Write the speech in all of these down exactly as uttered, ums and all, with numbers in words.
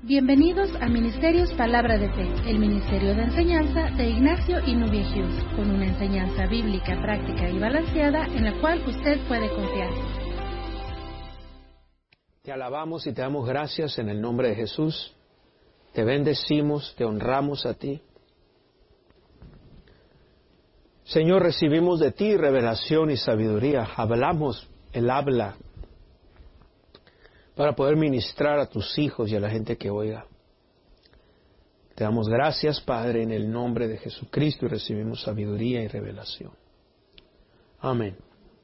Bienvenidos a Ministerios Palabra de Fe, el ministerio de enseñanza de Ignacio y Nubia Hughes, con una enseñanza bíblica, práctica y balanceada en la cual usted puede confiar. Te alabamos y te damos gracias en el nombre de Jesús. Te bendecimos, te honramos a ti. Señor, recibimos de ti revelación y sabiduría. Hablamos el habla para poder ministrar a tus hijos y a la gente que oiga. Te damos gracias, Padre, en el nombre de Jesucristo, y recibimos sabiduría y revelación. Amén.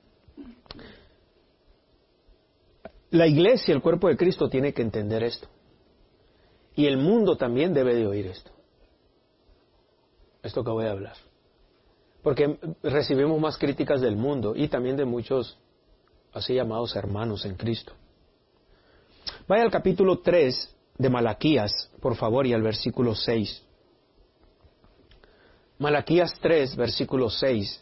La iglesia, el cuerpo de Cristo, tiene que entender esto. Y el mundo también debe de oír esto. Esto que voy a hablar. Porque recibimos más críticas del mundo y también de muchos así llamados hermanos en Cristo. Vaya al capítulo tres de Malaquías, por favor, y al versículo seis. Malaquías tres, versículo seis.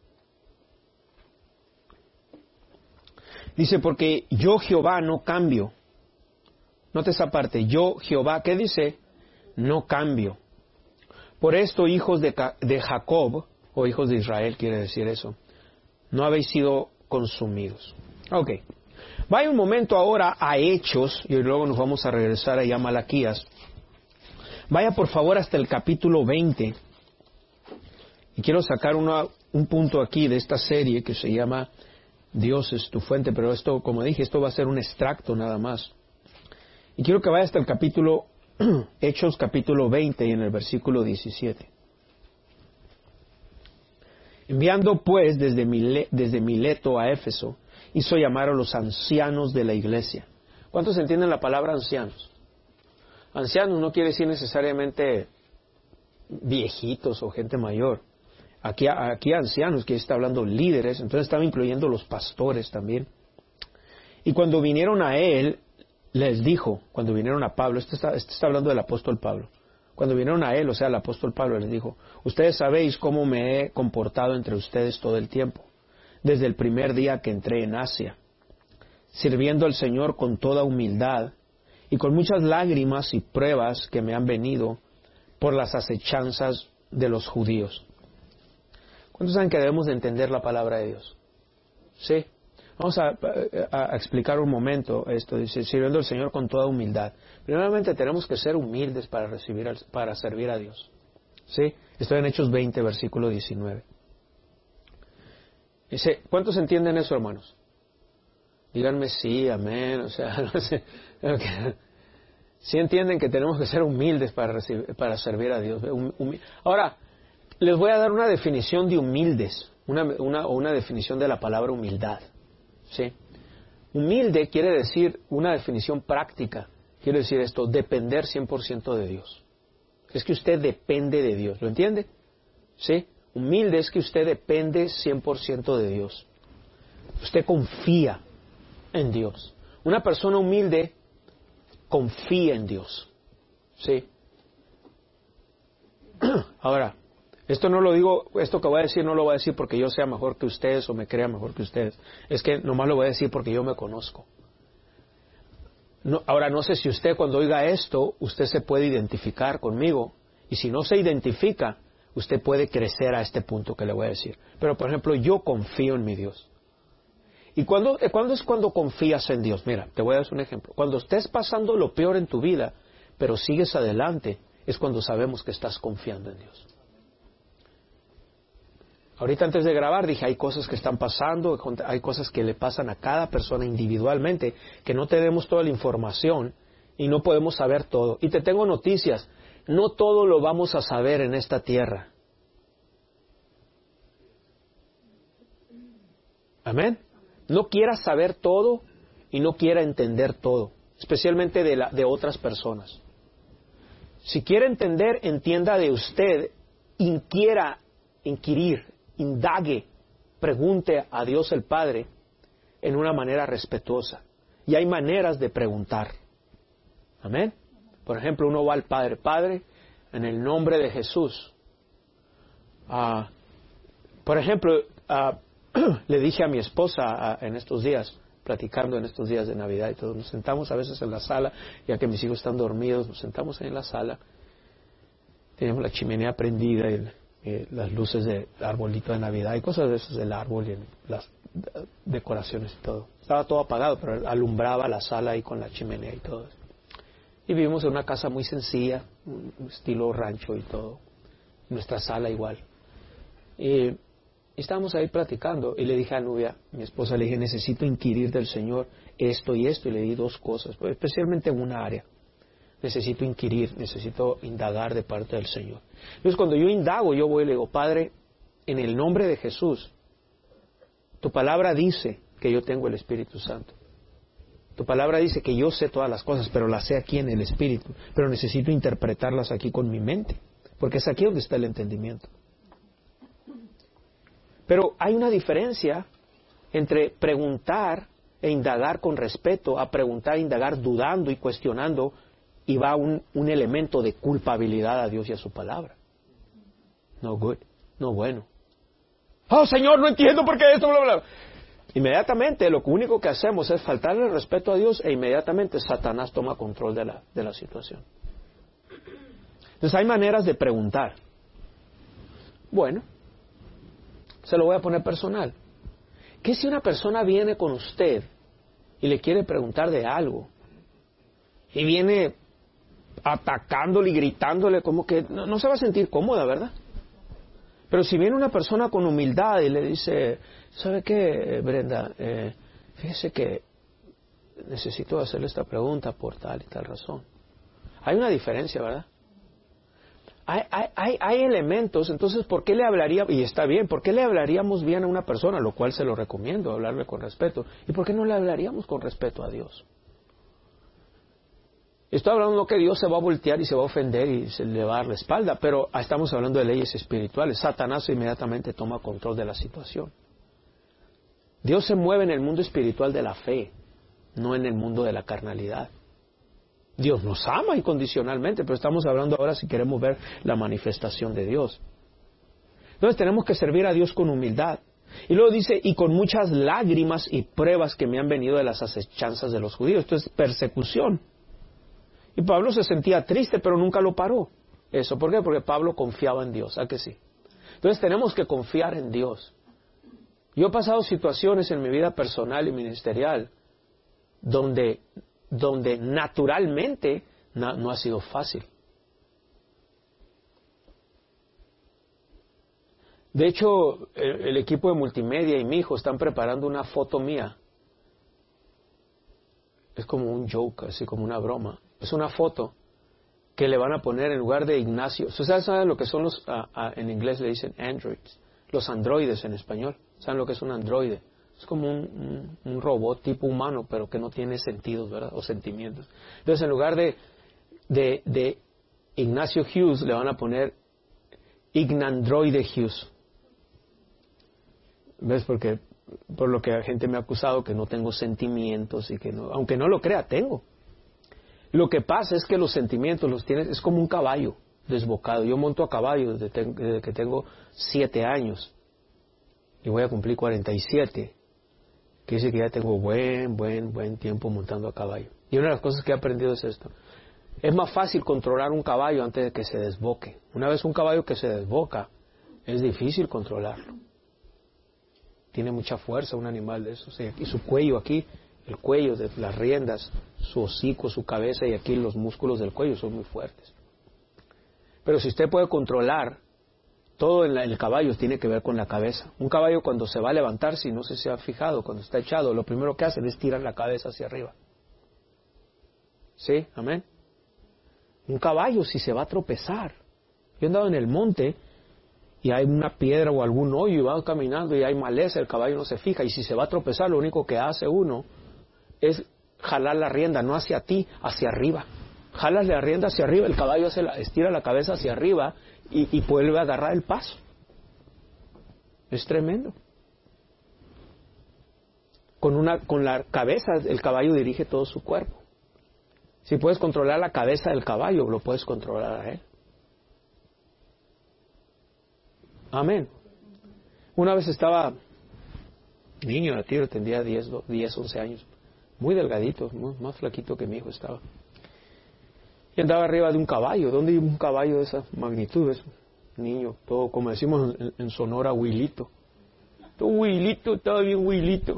Dice, porque yo Jehová no cambio. Note esa parte, yo Jehová, ¿qué dice? No cambio. Por esto, hijos de, de Jacob, o hijos de Israel, quiere decir eso, no habéis sido consumidos. Ok. Vaya un momento ahora a Hechos, y luego nos vamos a regresar allá a Malaquías. Vaya por favor hasta el capítulo veinte. Y quiero sacar una, un punto aquí de esta serie que se llama Dios es tu fuente, pero esto, como dije, esto va a ser un extracto nada más. Y quiero que vaya hasta el capítulo, Hechos capítulo veinte y en el versículo diecisiete. Enviando pues desde, Mile, desde Mileto a Éfeso, hizo llamar a los ancianos de la iglesia. ¿Cuántos entienden la palabra ancianos? Ancianos no quiere decir necesariamente viejitos o gente mayor. Aquí, aquí ancianos, que está hablando líderes, entonces estaba incluyendo los pastores también. Y cuando vinieron a él, les dijo, cuando vinieron a Pablo, este está, este está hablando del apóstol Pablo, cuando vinieron a él, o sea, el apóstol Pablo les dijo, ustedes sabéis cómo me he comportado entre ustedes todo el tiempo, desde el primer día que entré en Asia, sirviendo al Señor con toda humildad y con muchas lágrimas y pruebas que me han venido por las acechanzas de los judíos. ¿Cuántos saben que debemos de entender la palabra de Dios? Sí. Vamos a, a, a explicar un momento esto. Dice, sirviendo al Señor con toda humildad. Primeramente tenemos que ser humildes para recibir, para servir a Dios. Sí. Estoy en Hechos veinte, versículo diecinueve. Dice, ¿cuántos entienden eso, hermanos? Díganme sí, amén. O sea, no sé. Okay. Sí entienden que tenemos que ser humildes para, recibir, para servir a Dios. Hum, Ahora, les voy a dar una definición de humildes, una, una, o una definición de la palabra humildad. ¿Sí? Humilde quiere decir una definición práctica. Quiere decir esto, depender cien por ciento de Dios. Es que usted depende de Dios. ¿Lo entiende? ¿Sí? Humilde es que usted depende cien por ciento de Dios. Usted confía en Dios. Una persona humilde confía en Dios. ¿Sí? Ahora, esto no lo digo, esto que voy a decir no lo voy a decir porque yo sea mejor que ustedes o me crea mejor que ustedes. Es que nomás lo voy a decir porque yo me conozco. No, ahora, no sé si usted cuando oiga esto, usted se puede identificar conmigo. Y si no se identifica, usted puede crecer a este punto que le voy a decir. Pero, por ejemplo, yo confío en mi Dios. ¿Y cuándo, cuándo es cuando confías en Dios? Mira, te voy a dar un ejemplo. Cuando estés pasando lo peor en tu vida, pero sigues adelante, es cuando sabemos que estás confiando en Dios. Ahorita antes de grabar dije, hay cosas que están pasando, hay cosas que le pasan a cada persona individualmente, que no tenemos toda la información y no podemos saber todo. Y te tengo noticias, no todo lo vamos a saber en esta tierra. Amén. No quiera saber todo y no quiera entender todo, especialmente de, la, de otras personas. Si quiere entender, entienda de usted, inquiera, inquirir, indague, pregunte a Dios el Padre en una manera respetuosa. Y hay maneras de preguntar. Amén. Por ejemplo, uno va al Padre, Padre, en el nombre de Jesús. Uh, por ejemplo, uh, le dije a mi esposa uh, en estos días, platicando en estos días de Navidad y todo. Nos sentamos a veces en la sala, ya que mis hijos están dormidos, nos sentamos ahí en la sala. Tenemos la chimenea prendida y eh, las luces de arbolito de Navidad y cosas de esas del árbol y las decoraciones y todo. Estaba todo apagado, pero alumbraba la sala ahí con la chimenea y todo. Y vivimos en una casa muy sencilla, un estilo rancho y todo. Nuestra sala igual. Y, y estábamos ahí platicando y le dije a Nubia, mi esposa, le dije, necesito inquirir del Señor esto y esto, y le di dos cosas, especialmente en una área. Necesito inquirir, necesito indagar de parte del Señor. Entonces cuando yo indago, yo voy y le digo, Padre, en el nombre de Jesús, tu palabra dice que yo tengo el Espíritu Santo. Tu palabra dice que yo sé todas las cosas, pero las sé aquí en el Espíritu. Pero necesito interpretarlas aquí con mi mente, porque es aquí donde está el entendimiento. Pero hay una diferencia entre preguntar e indagar con respeto a preguntar e indagar dudando y cuestionando, y va un, un elemento de culpabilidad a Dios y a su palabra. No good, no bueno. Oh, Señor, no entiendo por qué esto, bla, bla. Inmediatamente lo único que hacemos es faltarle el respeto a Dios e inmediatamente Satanás toma control de la, de la situación. Entonces hay maneras de preguntar. Bueno, se lo voy a poner personal. ¿Qué si una persona viene con usted y le quiere preguntar de algo y viene atacándole y gritándole, como que no, no se va a sentir cómoda, ¿verdad? Pero si viene una persona con humildad y le dice, ¿sabe qué, Brenda? Eh, fíjese que necesito hacerle esta pregunta por tal y tal razón. Hay una diferencia, ¿verdad? Hay, hay, hay, hay elementos, entonces, ¿por qué le hablaría? Y está bien, ¿por qué le hablaríamos bien a una persona? Lo cual se lo recomiendo, hablarle con respeto. ¿Y por qué no le hablaríamos con respeto a Dios? Estoy hablando que Dios se va a voltear y se va a ofender y se le va a dar la espalda, pero estamos hablando de leyes espirituales. Satanás inmediatamente toma control de la situación. Dios se mueve en el mundo espiritual de la fe, no en el mundo de la carnalidad. Dios nos ama incondicionalmente, pero estamos hablando ahora si queremos ver la manifestación de Dios. Entonces tenemos que servir a Dios con humildad. Y luego dice, y con muchas lágrimas y pruebas que me han venido de las acechanzas de los judíos. Esto es persecución. Y Pablo se sentía triste, pero nunca lo paró. Eso, ¿por qué? Porque Pablo confiaba en Dios, ¿a que sí? Entonces tenemos que confiar en Dios. Yo he pasado situaciones en mi vida personal y ministerial donde, donde naturalmente no, no ha sido fácil. De hecho, el, el equipo de multimedia y mi hijo están preparando una foto mía. Es como un joke, así como una broma. Es una foto que le van a poner en lugar de Ignacio. ¿Ustedes saben lo que son los, uh, uh, en inglés le dicen androids? Los androides en español. ¿Saben lo que es un androide? Es como un, un, un robot tipo humano, pero que no tiene sentidos, ¿verdad? O sentimientos. Entonces, en lugar de, de, de Ignacio Hughes, le van a poner Ignandroide Hughes. ¿Ves? Porque por lo que la gente me ha acusado que no tengo sentimientos y que no, aunque no lo crea, tengo. Lo que pasa es que los sentimientos los tienes, es como un caballo desbocado. Yo monto a caballo desde, ten, desde que tengo siete años y voy a cumplir cuarenta y siete. Que dice que ya tengo buen, buen, buen tiempo montando a caballo. Y una de las cosas que he aprendido es esto. Es más fácil controlar un caballo antes de que se desboque. Una vez un caballo que se desboca, es difícil controlarlo. Tiene mucha fuerza un animal de esos. Y aquí su cuello, aquí, el cuello de las riendas, su hocico, su cabeza y aquí los músculos del cuello son muy fuertes. Pero si usted puede controlar, todo en la, el caballo tiene que ver con la cabeza. Un caballo cuando se va a levantar, si no se se ha fijado, cuando está echado, lo primero que hacen es tirar la cabeza hacia arriba. ¿Sí? Amén. Un caballo si se va a tropezar. Yo he andado en el monte y hay una piedra o algún hoyo y va caminando y hay maleza, el caballo no se fija y si se va a tropezar lo único que hace uno es jalar la rienda, no hacia ti, hacia arriba. Jalas la rienda hacia arriba, el caballo hace la, estira la cabeza hacia arriba y, y vuelve a agarrar el paso. Es tremendo. Con, una, con la cabeza el caballo dirige todo su cuerpo. Si puedes controlar la cabeza del caballo, lo puedes controlar a él. Amén. Una vez estaba niño, la tía tendría diez, once años. Muy delgadito, muy, más flaquito que mi hijo estaba. Y andaba arriba de un caballo. ¿Dónde iba un caballo de esa magnitud? Es un niño, todo como decimos en, en Sonora, huilito. Todo huilito, estaba bien huilito.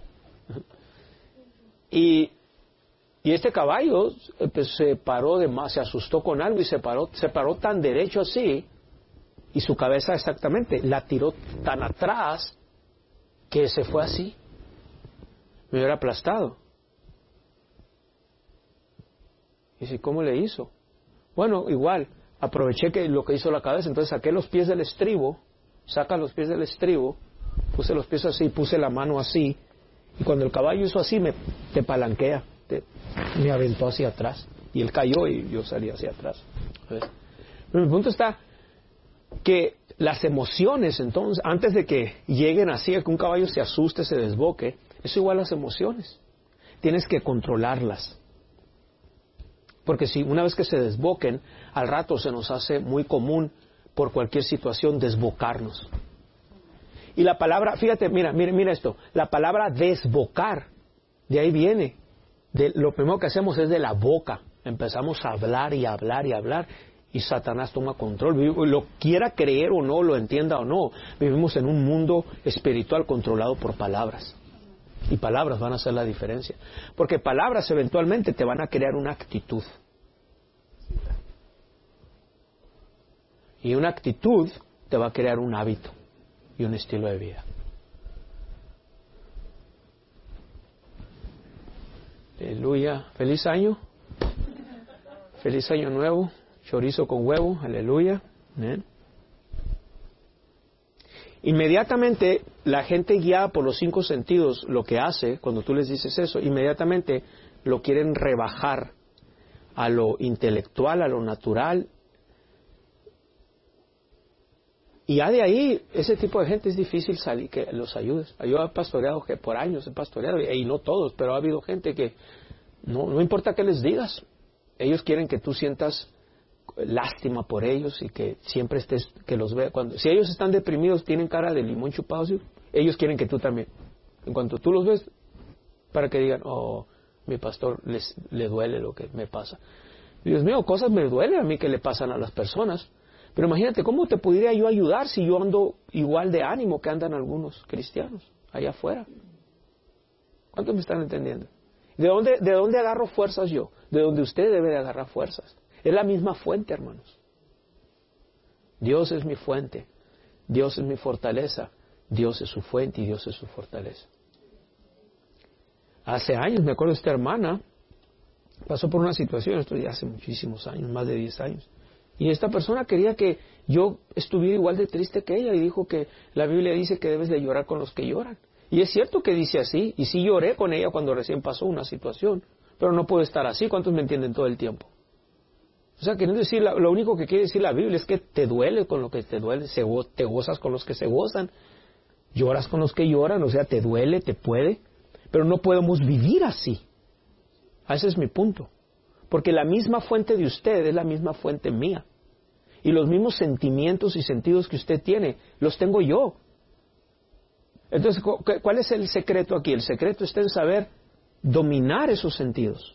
Y, y este caballo pues, se paró de más, se asustó con algo y se paró, se paró tan derecho así, y su cabeza exactamente la tiró tan atrás que se fue así. Me hubiera aplastado. Y dice, ¿cómo le hizo? Bueno, igual, aproveché que lo que hizo la cabeza, entonces saqué los pies del estribo, saca los pies del estribo, puse los pies así, puse la mano así, y cuando el caballo hizo así, me te palanquea, te, me aventó hacia atrás, y él cayó y yo salí hacia atrás. ¿Ves? Pero mi punto está que las emociones, entonces, antes de que lleguen así, a que un caballo se asuste, se desboque, es igual las emociones. Tienes que controlarlas. Porque si una vez que se desboquen, al rato se nos hace muy común por cualquier situación desbocarnos. Y la palabra, fíjate, mira, mira, mira esto, la palabra desbocar, de ahí viene. De, lo primero que hacemos es de la boca. Empezamos a hablar y hablar y hablar y Satanás toma control. Lo quiera creer o no, lo entienda o no, vivimos en un mundo espiritual controlado por palabras. Y palabras van a hacer la diferencia. Porque palabras eventualmente te van a crear una actitud. Y una actitud te va a crear un hábito y un estilo de vida. Aleluya. Feliz año. Feliz año nuevo. Chorizo con huevo. Aleluya. Amén. Inmediatamente la gente guiada por los cinco sentidos lo que hace cuando tú les dices eso, inmediatamente lo quieren rebajar a lo intelectual, a lo natural. Y ya de ahí, ese tipo de gente es difícil salir, que los ayudes. Yo he pastoreado, que por años he pastoreado, y no todos, pero ha habido gente que no, no importa qué les digas, ellos quieren que tú sientas lástima por ellos y que siempre estés, que los vea. Cuando, si ellos están deprimidos, tienen cara de limón chupado, ¿sí? Ellos quieren que tú también. En cuanto tú los ves, para que digan, oh, mi pastor les, le duele lo que me pasa. Dios mío, cosas me duelen a mí que le pasan a las personas. Pero imagínate, ¿cómo te podría yo ayudar si yo ando igual de ánimo que andan algunos cristianos allá afuera? ¿Cuántos me están entendiendo? ¿De dónde, de dónde agarro fuerzas yo? De donde usted debe de agarrar fuerzas. Es la misma fuente, hermanos. Dios es mi fuente. Dios es mi fortaleza. Dios es su fuente y Dios es su fortaleza. Hace años, me acuerdo, esta hermana pasó por una situación, esto ya hace muchísimos años, más de diez años. Y esta persona quería que yo estuviera igual de triste que ella y dijo que la Biblia dice que debes de llorar con los que lloran. Y es cierto que dice así, y sí lloré con ella cuando recién pasó una situación, pero no puedo estar así. ¿Cuántos me entienden todo el tiempo? O sea, queriendo decir, lo único que quiere decir la Biblia es que te duele con lo que te duele, se go- te gozas con los que se gozan, lloras con los que lloran, o sea, te duele, te puede, pero no podemos vivir así. Ese es mi punto. Porque la misma fuente de usted es la misma fuente mía. Y los mismos sentimientos y sentidos que usted tiene, los tengo yo. Entonces, ¿cuál es el secreto aquí? El secreto está en saber dominar esos sentidos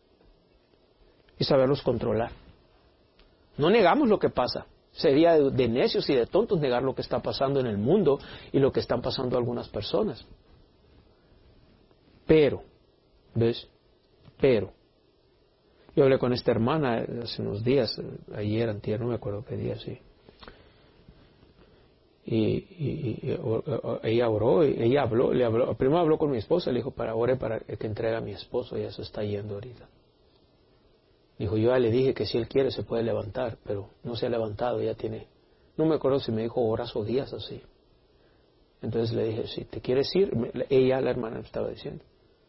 y saberlos controlar. No negamos lo que pasa. Sería de, de necios y de tontos negar lo que está pasando en el mundo y lo que están pasando algunas personas. Pero, ¿ves? Pero, yo hablé con esta hermana hace unos días, ayer, antier, no me acuerdo qué día, sí. Y, y, y, y ella oró, y ella habló, le habló, primero habló con mi esposa, le dijo, para ore para que entregue a mi esposo, ella se está yendo ahorita. Dijo, yo ya le dije que si él quiere se puede levantar, pero no se ha levantado, ya tiene, no me acuerdo si me dijo horas o días así. Entonces le dije, si te quieres ir, ella, la hermana, me estaba diciendo.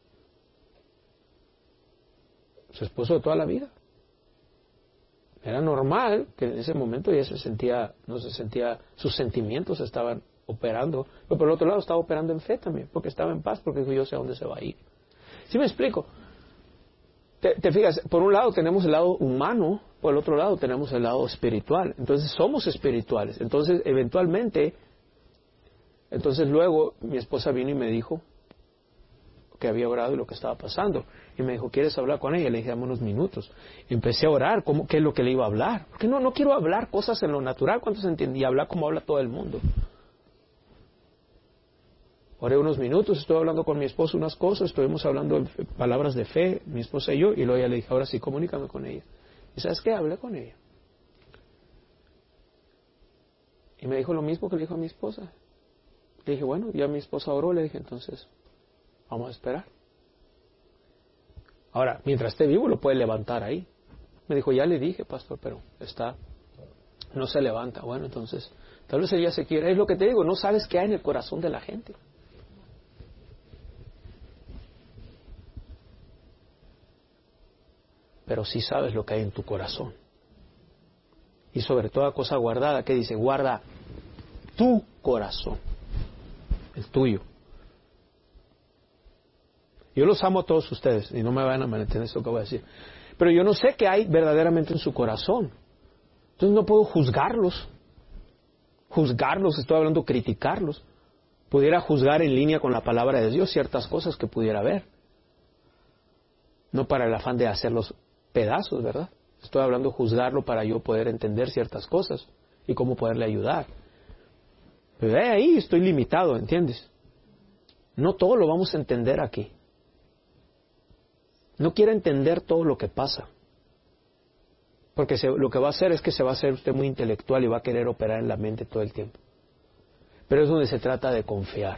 Su esposo de toda la vida. Era normal que en ese momento ella se sentía, no se sentía, sus sentimientos estaban operando, pero por el otro lado estaba operando en fe también, porque estaba en paz, porque dijo, yo sé a dónde se va a ir. ¿Sí me explico? Te, te fijas, por un lado tenemos el lado humano, por el otro lado tenemos el lado espiritual. Entonces somos espirituales. Entonces eventualmente Entonces luego mi esposa vino y me dijo que había orado y lo que estaba pasando. Y me dijo, ¿quieres hablar con ella? Le dije, dame unos minutos. Y empecé a orar, ¿cómo, ¿qué es lo que le iba a hablar? Porque no, no quiero hablar cosas en lo natural, ¿cuánto se entendía? Hablar como habla todo el mundo. Oré unos minutos, estuve hablando con mi esposo unas cosas, estuvimos hablando en palabras de fe, mi esposa y yo, y luego ya le dije, ahora sí, comunícame con ella. ¿Y sabes qué? Hablé con ella. Y me dijo lo mismo que le dijo a mi esposa. Le dije, bueno, ya mi esposa oró, le dije, entonces, vamos a esperar. Ahora, mientras esté vivo, lo puede levantar ahí. Me dijo, ya le dije, pastor, pero está, no se levanta. Bueno, entonces, tal vez ella se quiere. Es lo que te digo, no sabes qué hay en el corazón de la gente. Pero sí sabes lo que hay en tu corazón. Y sobre toda cosa guardada, ¿qué dice? Guarda tu corazón, el tuyo. Yo los amo a todos ustedes, y no me van a malentender esto que voy a decir. Pero yo no sé qué hay verdaderamente en su corazón. Entonces no puedo juzgarlos. Juzgarlos, estoy hablando criticarlos. Pudiera juzgar en línea con la palabra de Dios ciertas cosas que pudiera ver. No para el afán de hacerlos pedazos, ¿verdad? Estoy hablando de juzgarlo para yo poder entender ciertas cosas y cómo poderle ayudar. Pero ahí estoy limitado, ¿entiendes? No todo lo vamos a entender aquí. No quiere entender todo lo que pasa. Porque se, lo que va a hacer es que se va a hacer usted muy intelectual y va a querer operar en la mente todo el tiempo. Pero es donde se trata de confiar.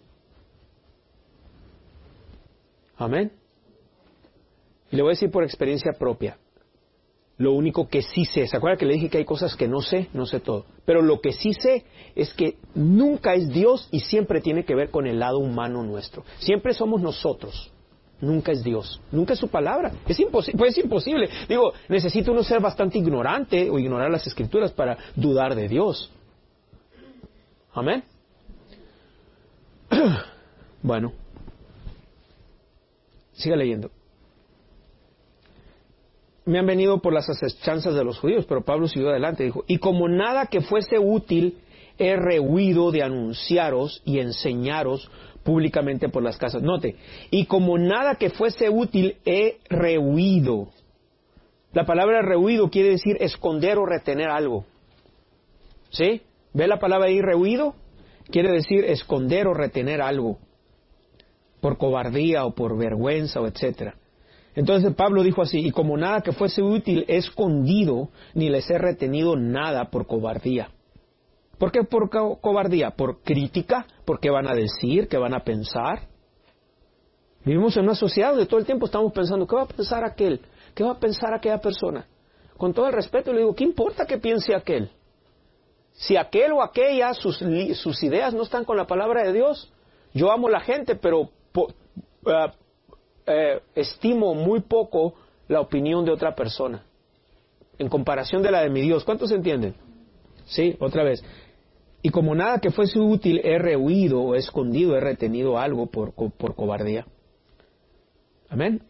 Amén. Y le voy a decir por experiencia propia. Lo único que sí sé, ¿se acuerda que le dije que hay cosas que no sé? No sé todo. Pero lo que sí sé es que nunca es Dios y siempre tiene que ver con el lado humano nuestro. Siempre somos nosotros. Nunca es Dios. Nunca es su palabra. Es imposible. Pues es imposible. Digo, necesita uno ser bastante ignorante o ignorar las Escrituras para dudar de Dios. Amén. Bueno. Siga leyendo. Me han venido por las asechanzas de los judíos, pero Pablo siguió adelante, dijo, y como nada que fuese útil, he rehuido de anunciaros y enseñaros públicamente por las casas. Note, y como nada que fuese útil, he rehuido. La palabra rehuido quiere decir esconder o retener algo. ¿Sí? ¿Ve la palabra ahí, rehuido? Quiere decir esconder o retener algo. Por cobardía o por vergüenza o etcétera. Entonces Pablo dijo así, y como nada que fuese útil he escondido, ni les he retenido nada por cobardía. ¿Por qué por co- cobardía? ¿Por crítica? ¿Por qué van a decir? ¿Qué van a pensar? Vivimos en una sociedad donde todo el tiempo estamos pensando, ¿qué va a pensar aquel? ¿Qué va a pensar aquella persona? Con todo el respeto le digo, ¿qué importa que piense aquel? Si aquel o aquella, sus, sus ideas no están con la palabra de Dios, yo amo a la gente, pero... Po, uh, Eh, estimo muy poco la opinión de otra persona en comparación de la de mi Dios. ¿Cuántos entienden? Sí, otra vez. Y como nada que fuese útil he rehuido o he escondido, he retenido algo por, por cobardía. Amén.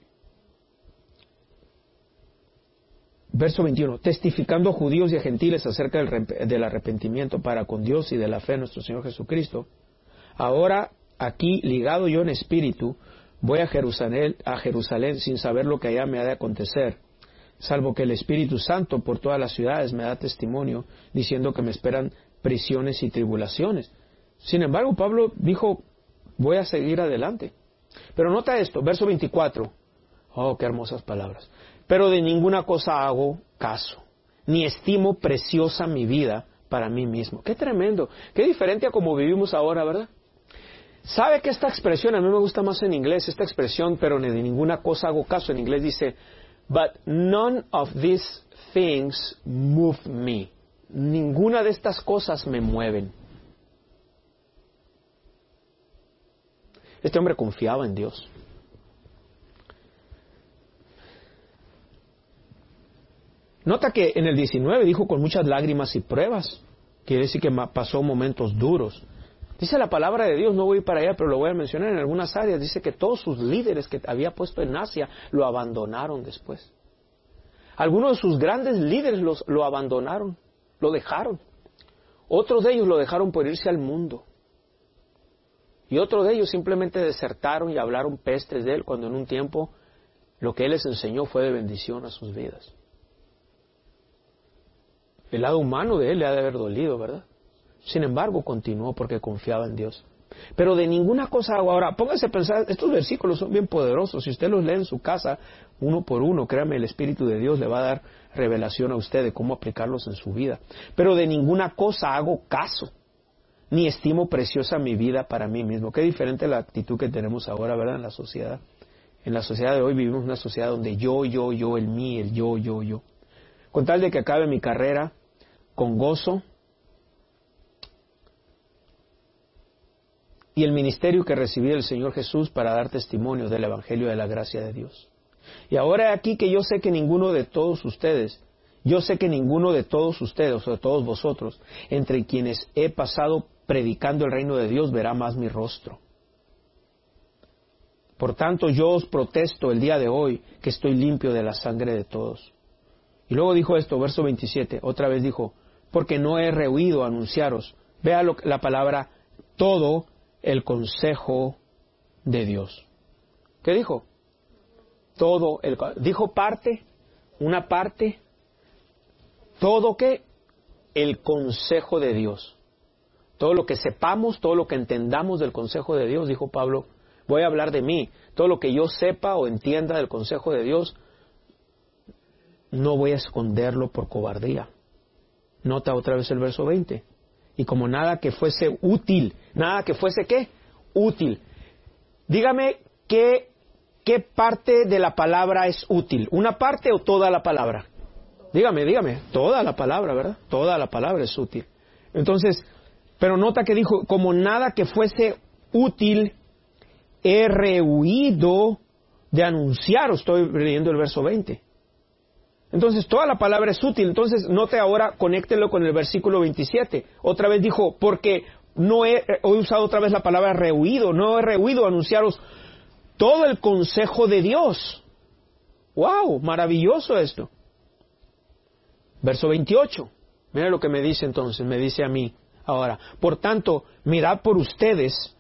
Verso veintiuno. Testificando a judíos y a gentiles acerca del, del arrepentimiento para con Dios y de la fe en nuestro Señor Jesucristo. Ahora aquí ligado yo en espíritu voy a Jerusalén, a Jerusalén sin saber lo que allá me ha de acontecer, salvo que el Espíritu Santo por todas las ciudades me da testimonio, diciendo que me esperan prisiones y tribulaciones. Sin embargo, Pablo dijo, voy a seguir adelante. Pero nota esto, verso veinticuatro. Oh, qué hermosas palabras. Pero de ninguna cosa hago caso, ni estimo preciosa mi vida para mí mismo. Qué tremendo, qué diferente a como vivimos ahora, ¿verdad? ¿Sabe que esta expresión, a mí me gusta más en inglés, esta expresión, pero ni de ninguna cosa hago caso? En inglés dice, but none of these things move me. Ninguna de estas cosas me mueven. Este hombre confiaba en Dios. Nota que en el diecinueve dijo con muchas lágrimas y pruebas. Quiere decir que pasó momentos duros. Dice la palabra de Dios, no voy para allá, pero lo voy a mencionar en algunas áreas. Dice que todos sus líderes que había puesto en Asia lo abandonaron después. Algunos de sus grandes líderes los, lo abandonaron, lo dejaron. Otros de ellos lo dejaron por irse al mundo. Y otros de ellos simplemente desertaron y hablaron pestes de él, cuando en un tiempo lo que él les enseñó fue de bendición a sus vidas. El lado humano de él le ha de haber dolido, ¿verdad? Sin embargo, continuó porque confiaba en Dios. Pero de ninguna cosa hago. Ahora, póngase a pensar, estos versículos son bien poderosos. Si usted los lee en su casa, uno por uno, créame, el Espíritu de Dios le va a dar revelación a usted de cómo aplicarlos en su vida. Pero de ninguna cosa hago caso, ni estimo preciosa mi vida para mí mismo. Qué diferente la actitud que tenemos ahora, ¿verdad?, en la sociedad. En la sociedad de hoy vivimos una sociedad donde yo, yo, yo, el mí, el yo, yo, yo. Con tal de que acabe mi carrera con gozo, y el ministerio que recibí del Señor Jesús para dar testimonio del Evangelio de la gracia de Dios. Y ahora aquí que yo sé que ninguno de todos ustedes, yo sé que ninguno de todos ustedes, o de todos vosotros, entre quienes he pasado predicando el reino de Dios, verá más mi rostro. Por tanto, yo os protesto el día de hoy que estoy limpio de la sangre de todos. Y luego dijo esto, verso veintisiete, otra vez dijo, porque no he rehuido anunciaros. Vea lo, la palabra todo el consejo de Dios. ¿Qué dijo? Todo el, dijo parte, una parte, todo qué, el consejo de Dios. Todo lo que sepamos, todo lo que entendamos del consejo de Dios, dijo Pablo, voy a hablar de mí. Todo lo que yo sepa o entienda del consejo de Dios, no voy a esconderlo por cobardía. Nota otra vez el verso veinte. Y como nada que fuese útil, nada que fuese ¿qué? Útil. Dígame qué, qué parte de la palabra es útil. ¿Una parte o toda la palabra? Dígame, dígame. Toda la palabra, ¿verdad? Toda la palabra es útil. Entonces, pero nota que dijo, como nada que fuese útil, he rehuido de anunciaros. Estoy leyendo el verso veinte. Entonces, toda la palabra es útil. Entonces, note ahora, conéctelo con el versículo veintisiete. Otra vez dijo, porque no he, he usado otra vez la palabra rehuido, no he rehuido anunciaros todo el consejo de Dios. ¡Wow! Maravilloso esto. Verso veintiocho. Mira lo que me dice entonces, me dice a mí ahora. Por tanto, mirad por ustedes.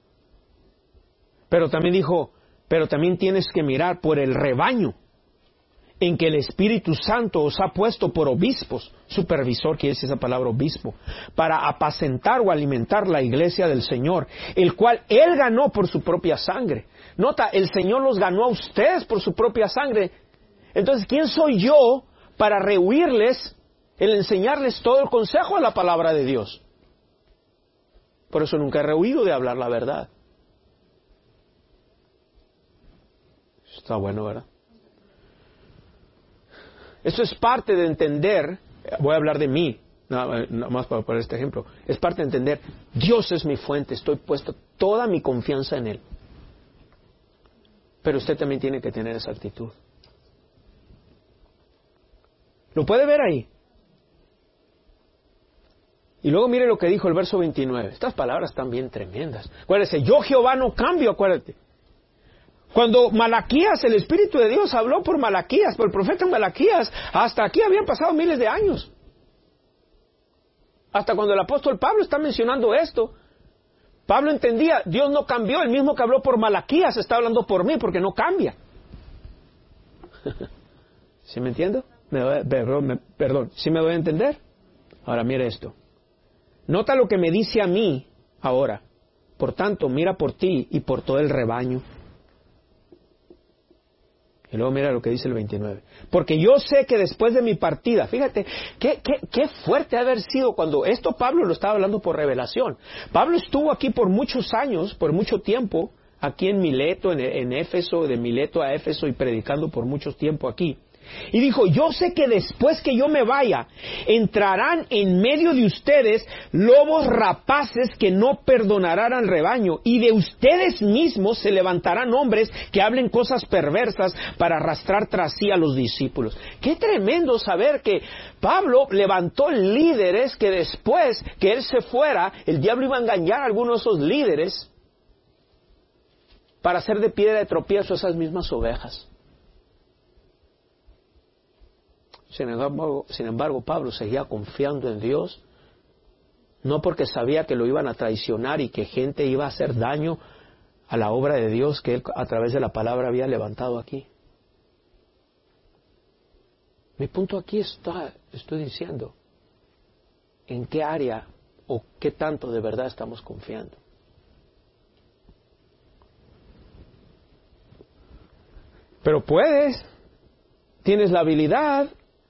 Pero también dijo, pero también tienes que mirar por el rebaño en que el Espíritu Santo os ha puesto por obispos, supervisor, quiere decir esa palabra obispo, para apacentar o alimentar la iglesia del Señor, el cual Él ganó por su propia sangre. Nota, el Señor los ganó a ustedes por su propia sangre. Entonces, ¿quién soy yo para rehuirles el enseñarles todo el consejo de la palabra de Dios? Por eso nunca he rehuido de hablar la verdad. Está bueno, ¿verdad? Eso es parte de entender, voy a hablar de mí, nada más para poner este ejemplo, es parte de entender, Dios es mi fuente, estoy puesto toda mi confianza en Él. Pero usted también tiene que tener esa actitud. ¿Lo puede ver ahí? Y luego mire lo que dijo el verso veintinueve. Estas palabras están bien tremendas. Acuérdese, yo Jehová no cambio, acuérdate. Cuando Malaquías, el Espíritu de Dios habló por Malaquías, por el profeta Malaquías, hasta aquí habían pasado miles de años. Hasta cuando el apóstol Pablo está mencionando esto, Pablo entendía, Dios no cambió, el mismo que habló por Malaquías está hablando por mí, porque no cambia. ¿Sí me entiendo? Me doy, perdón, me, perdón, ¿sí me doy a entender? Ahora mire esto. Nota lo que me dice a mí ahora. Por tanto, mira por ti y por todo el rebaño. Y luego mira lo que dice el veintinueve. Porque yo sé que después de mi partida, fíjate, qué, qué, qué fuerte haber sido cuando esto Pablo lo estaba hablando por revelación. Pablo estuvo aquí por muchos años, por mucho tiempo, aquí en Mileto, en, en Éfeso, de Mileto a Éfeso y predicando por mucho tiempo aquí. Y dijo, yo sé que después que yo me vaya, entrarán en medio de ustedes lobos rapaces que no perdonarán al rebaño, y de ustedes mismos se levantarán hombres que hablen cosas perversas para arrastrar tras sí a los discípulos. Qué tremendo saber que Pablo levantó líderes que después que él se fuera, el diablo iba a engañar a algunos de esos líderes para hacer de piedra de tropiezo a esas mismas ovejas. Sin embargo, sin embargo, Pablo seguía confiando en Dios no porque sabía que lo iban a traicionar y que gente iba a hacer daño a la obra de Dios que él a través de la palabra había levantado aquí. Mi punto aquí está, estoy diciendo, ¿en qué área o qué tanto de verdad estamos confiando? Pero puedes, tienes la habilidad.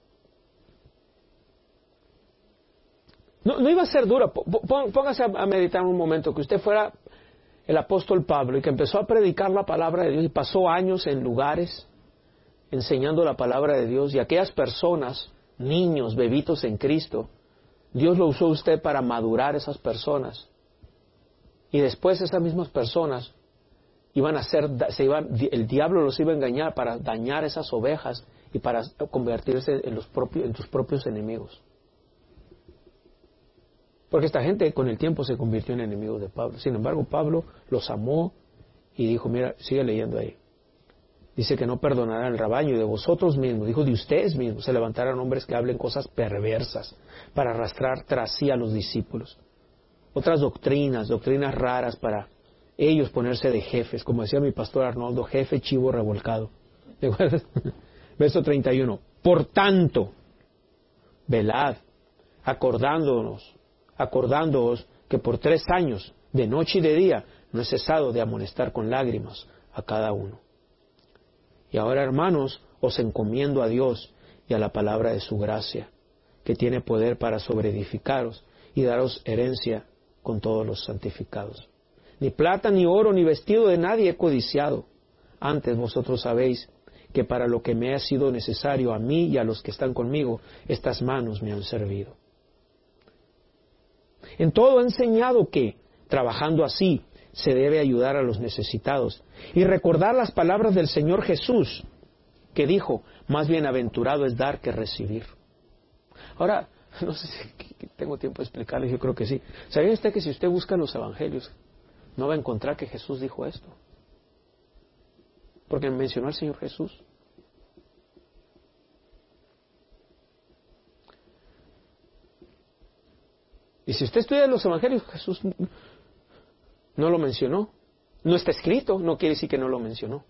No, no iba a ser duro. Póngase a meditar un momento que usted fuera el apóstol Pablo y que empezó a predicar la palabra de Dios y pasó años en lugares enseñando la palabra de Dios, y aquellas personas, niños, bebitos en Cristo, Dios lo usó a usted para madurar esas personas. Y después esas mismas personas iban a ser, se iban, el diablo los iba a engañar para dañar esas ovejas y para convertirse en, los propios, en tus propios enemigos. Porque esta gente con el tiempo se convirtió en enemigos de Pablo. Sin embargo, Pablo los amó y dijo, mira, sigue leyendo ahí. Dice que no perdonará el rebaño, y de vosotros mismos, dijo, de ustedes mismos, se levantarán hombres que hablen cosas perversas para arrastrar tras sí a los discípulos. Otras doctrinas, doctrinas raras para ellos ponerse de jefes, como decía mi pastor Arnoldo, jefe chivo revolcado. ¿De acuerdo? Verso treinta y uno. Por tanto, velad, acordándonos, acordándoos que por tres años, de noche y de día, no he cesado de amonestar con lágrimas a cada uno. Y ahora, hermanos, os encomiendo a Dios y a la palabra de su gracia, que tiene poder para sobreedificaros y daros herencia con todos los santificados. Ni plata, ni oro, ni vestido de nadie he codiciado. Antes vosotros sabéis que para lo que me ha sido necesario a mí y a los que están conmigo, estas manos me han servido. En todo he enseñado que, trabajando así, se debe ayudar a los necesitados y recordar las palabras del Señor Jesús, que dijo, más bienaventurado es dar que recibir. Ahora, no sé si tengo tiempo de explicarles, yo creo que sí. ¿Sabía usted que si usted busca los evangelios, no va a encontrar que Jesús dijo esto? Porque mencionó al Señor Jesús. Y si usted estudia los evangelios, Jesús no lo mencionó. No está escrito, no quiere decir que no lo mencionó.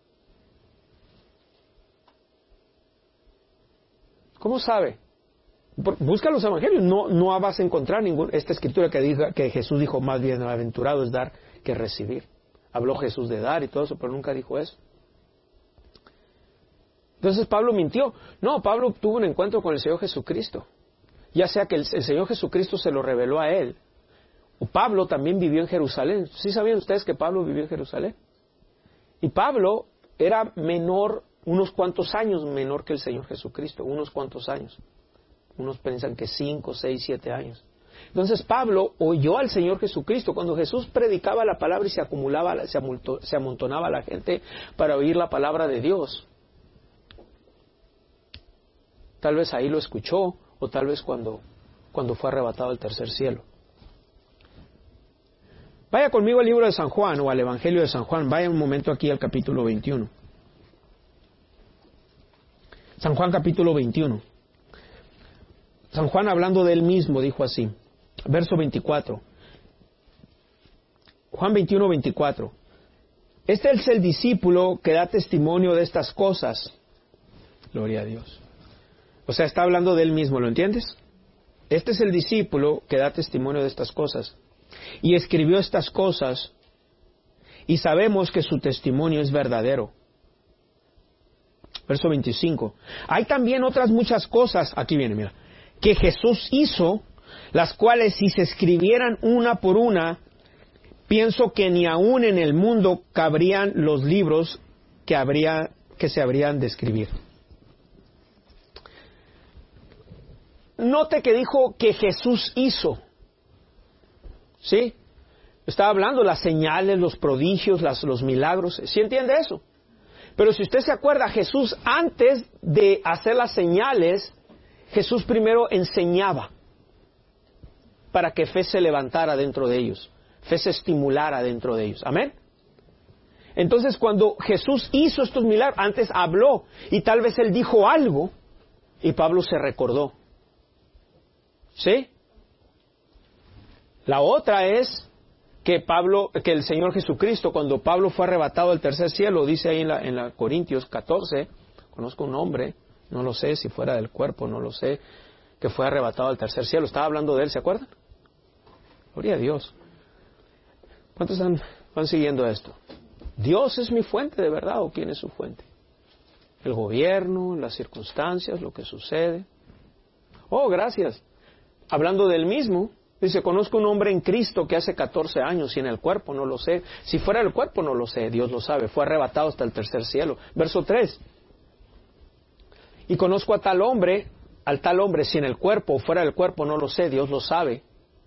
¿Cómo sabe? Busca los evangelios, no, no vas a encontrar ninguna esta escritura que diga que Jesús dijo más bienaventurado es dar que recibir. Habló Jesús de dar y todo eso, pero nunca dijo eso. Entonces Pablo mintió. No, Pablo tuvo un encuentro con el Señor Jesucristo. Ya sea que el, el Señor Jesucristo se lo reveló a él, o Pablo también vivió en Jerusalén. ¿Sí sabían ustedes que Pablo vivió en Jerusalén? Y Pablo era menor, unos cuantos años menor que el Señor Jesucristo, unos cuantos años. Unos piensan que cinco, seis, siete años. Entonces Pablo oyó al Señor Jesucristo. Cuando Jesús predicaba la palabra y se acumulaba, se, amulto, se amontonaba la gente para oír la palabra de Dios. Tal vez ahí lo escuchó, o tal vez cuando, cuando fue arrebatado al tercer cielo. Vaya conmigo al libro de San Juan, o al Evangelio de San Juan. Vaya un momento aquí al capítulo veintiuno. San Juan capítulo veintiuno. San Juan, hablando de él mismo, dijo así, verso veinticuatro. Juan veintiuno, veinticuatro. Este es el discípulo que da testimonio de estas cosas. Gloria a Dios. O sea, está hablando de él mismo, ¿lo entiendes? Este es el discípulo que da testimonio de estas cosas. Y escribió estas cosas, y sabemos que su testimonio es verdadero. Verso veinticinco. Hay también otras muchas cosas, aquí viene, mira, que Jesús hizo, las cuales si se escribieran una por una, pienso que ni aún en el mundo cabrían los libros que habría, que se habrían de escribir. Note que dijo que Jesús hizo. ¿Sí? Estaba hablando las señales, los prodigios, las, los milagros. ¿Sí entiende eso? Pero si usted se acuerda, Jesús antes de hacer las señales, Jesús primero enseñaba para que fe se levantara dentro de ellos, fe se estimulara dentro de ellos. ¿Amén? Entonces cuando Jesús hizo estos milagros, antes habló y tal vez él dijo algo y Pablo se recordó. ¿Sí? La otra es que Pablo, que el Señor Jesucristo, cuando Pablo fue arrebatado al tercer cielo, dice ahí en la, en la Corintios catorce, conozco un hombre, no lo sé si fuera del cuerpo, no lo sé, que fue arrebatado al tercer cielo. Estaba hablando de él, ¿se acuerdan? Gloria a Dios. ¿Cuántos han, van siguiendo esto? ¿Dios es mi fuente de verdad o quién es su fuente? El gobierno, las circunstancias, lo que sucede. Oh, gracias. Hablando del mismo, dice, conozco un hombre en Cristo que hace catorce años y en el cuerpo no lo sé. Si fuera el cuerpo no lo sé, Dios lo sabe. Fue arrebatado hasta el tercer cielo. Verso tres. Y conozco a tal hombre, al tal hombre, si en el cuerpo o fuera del cuerpo no lo sé, Dios lo sabe.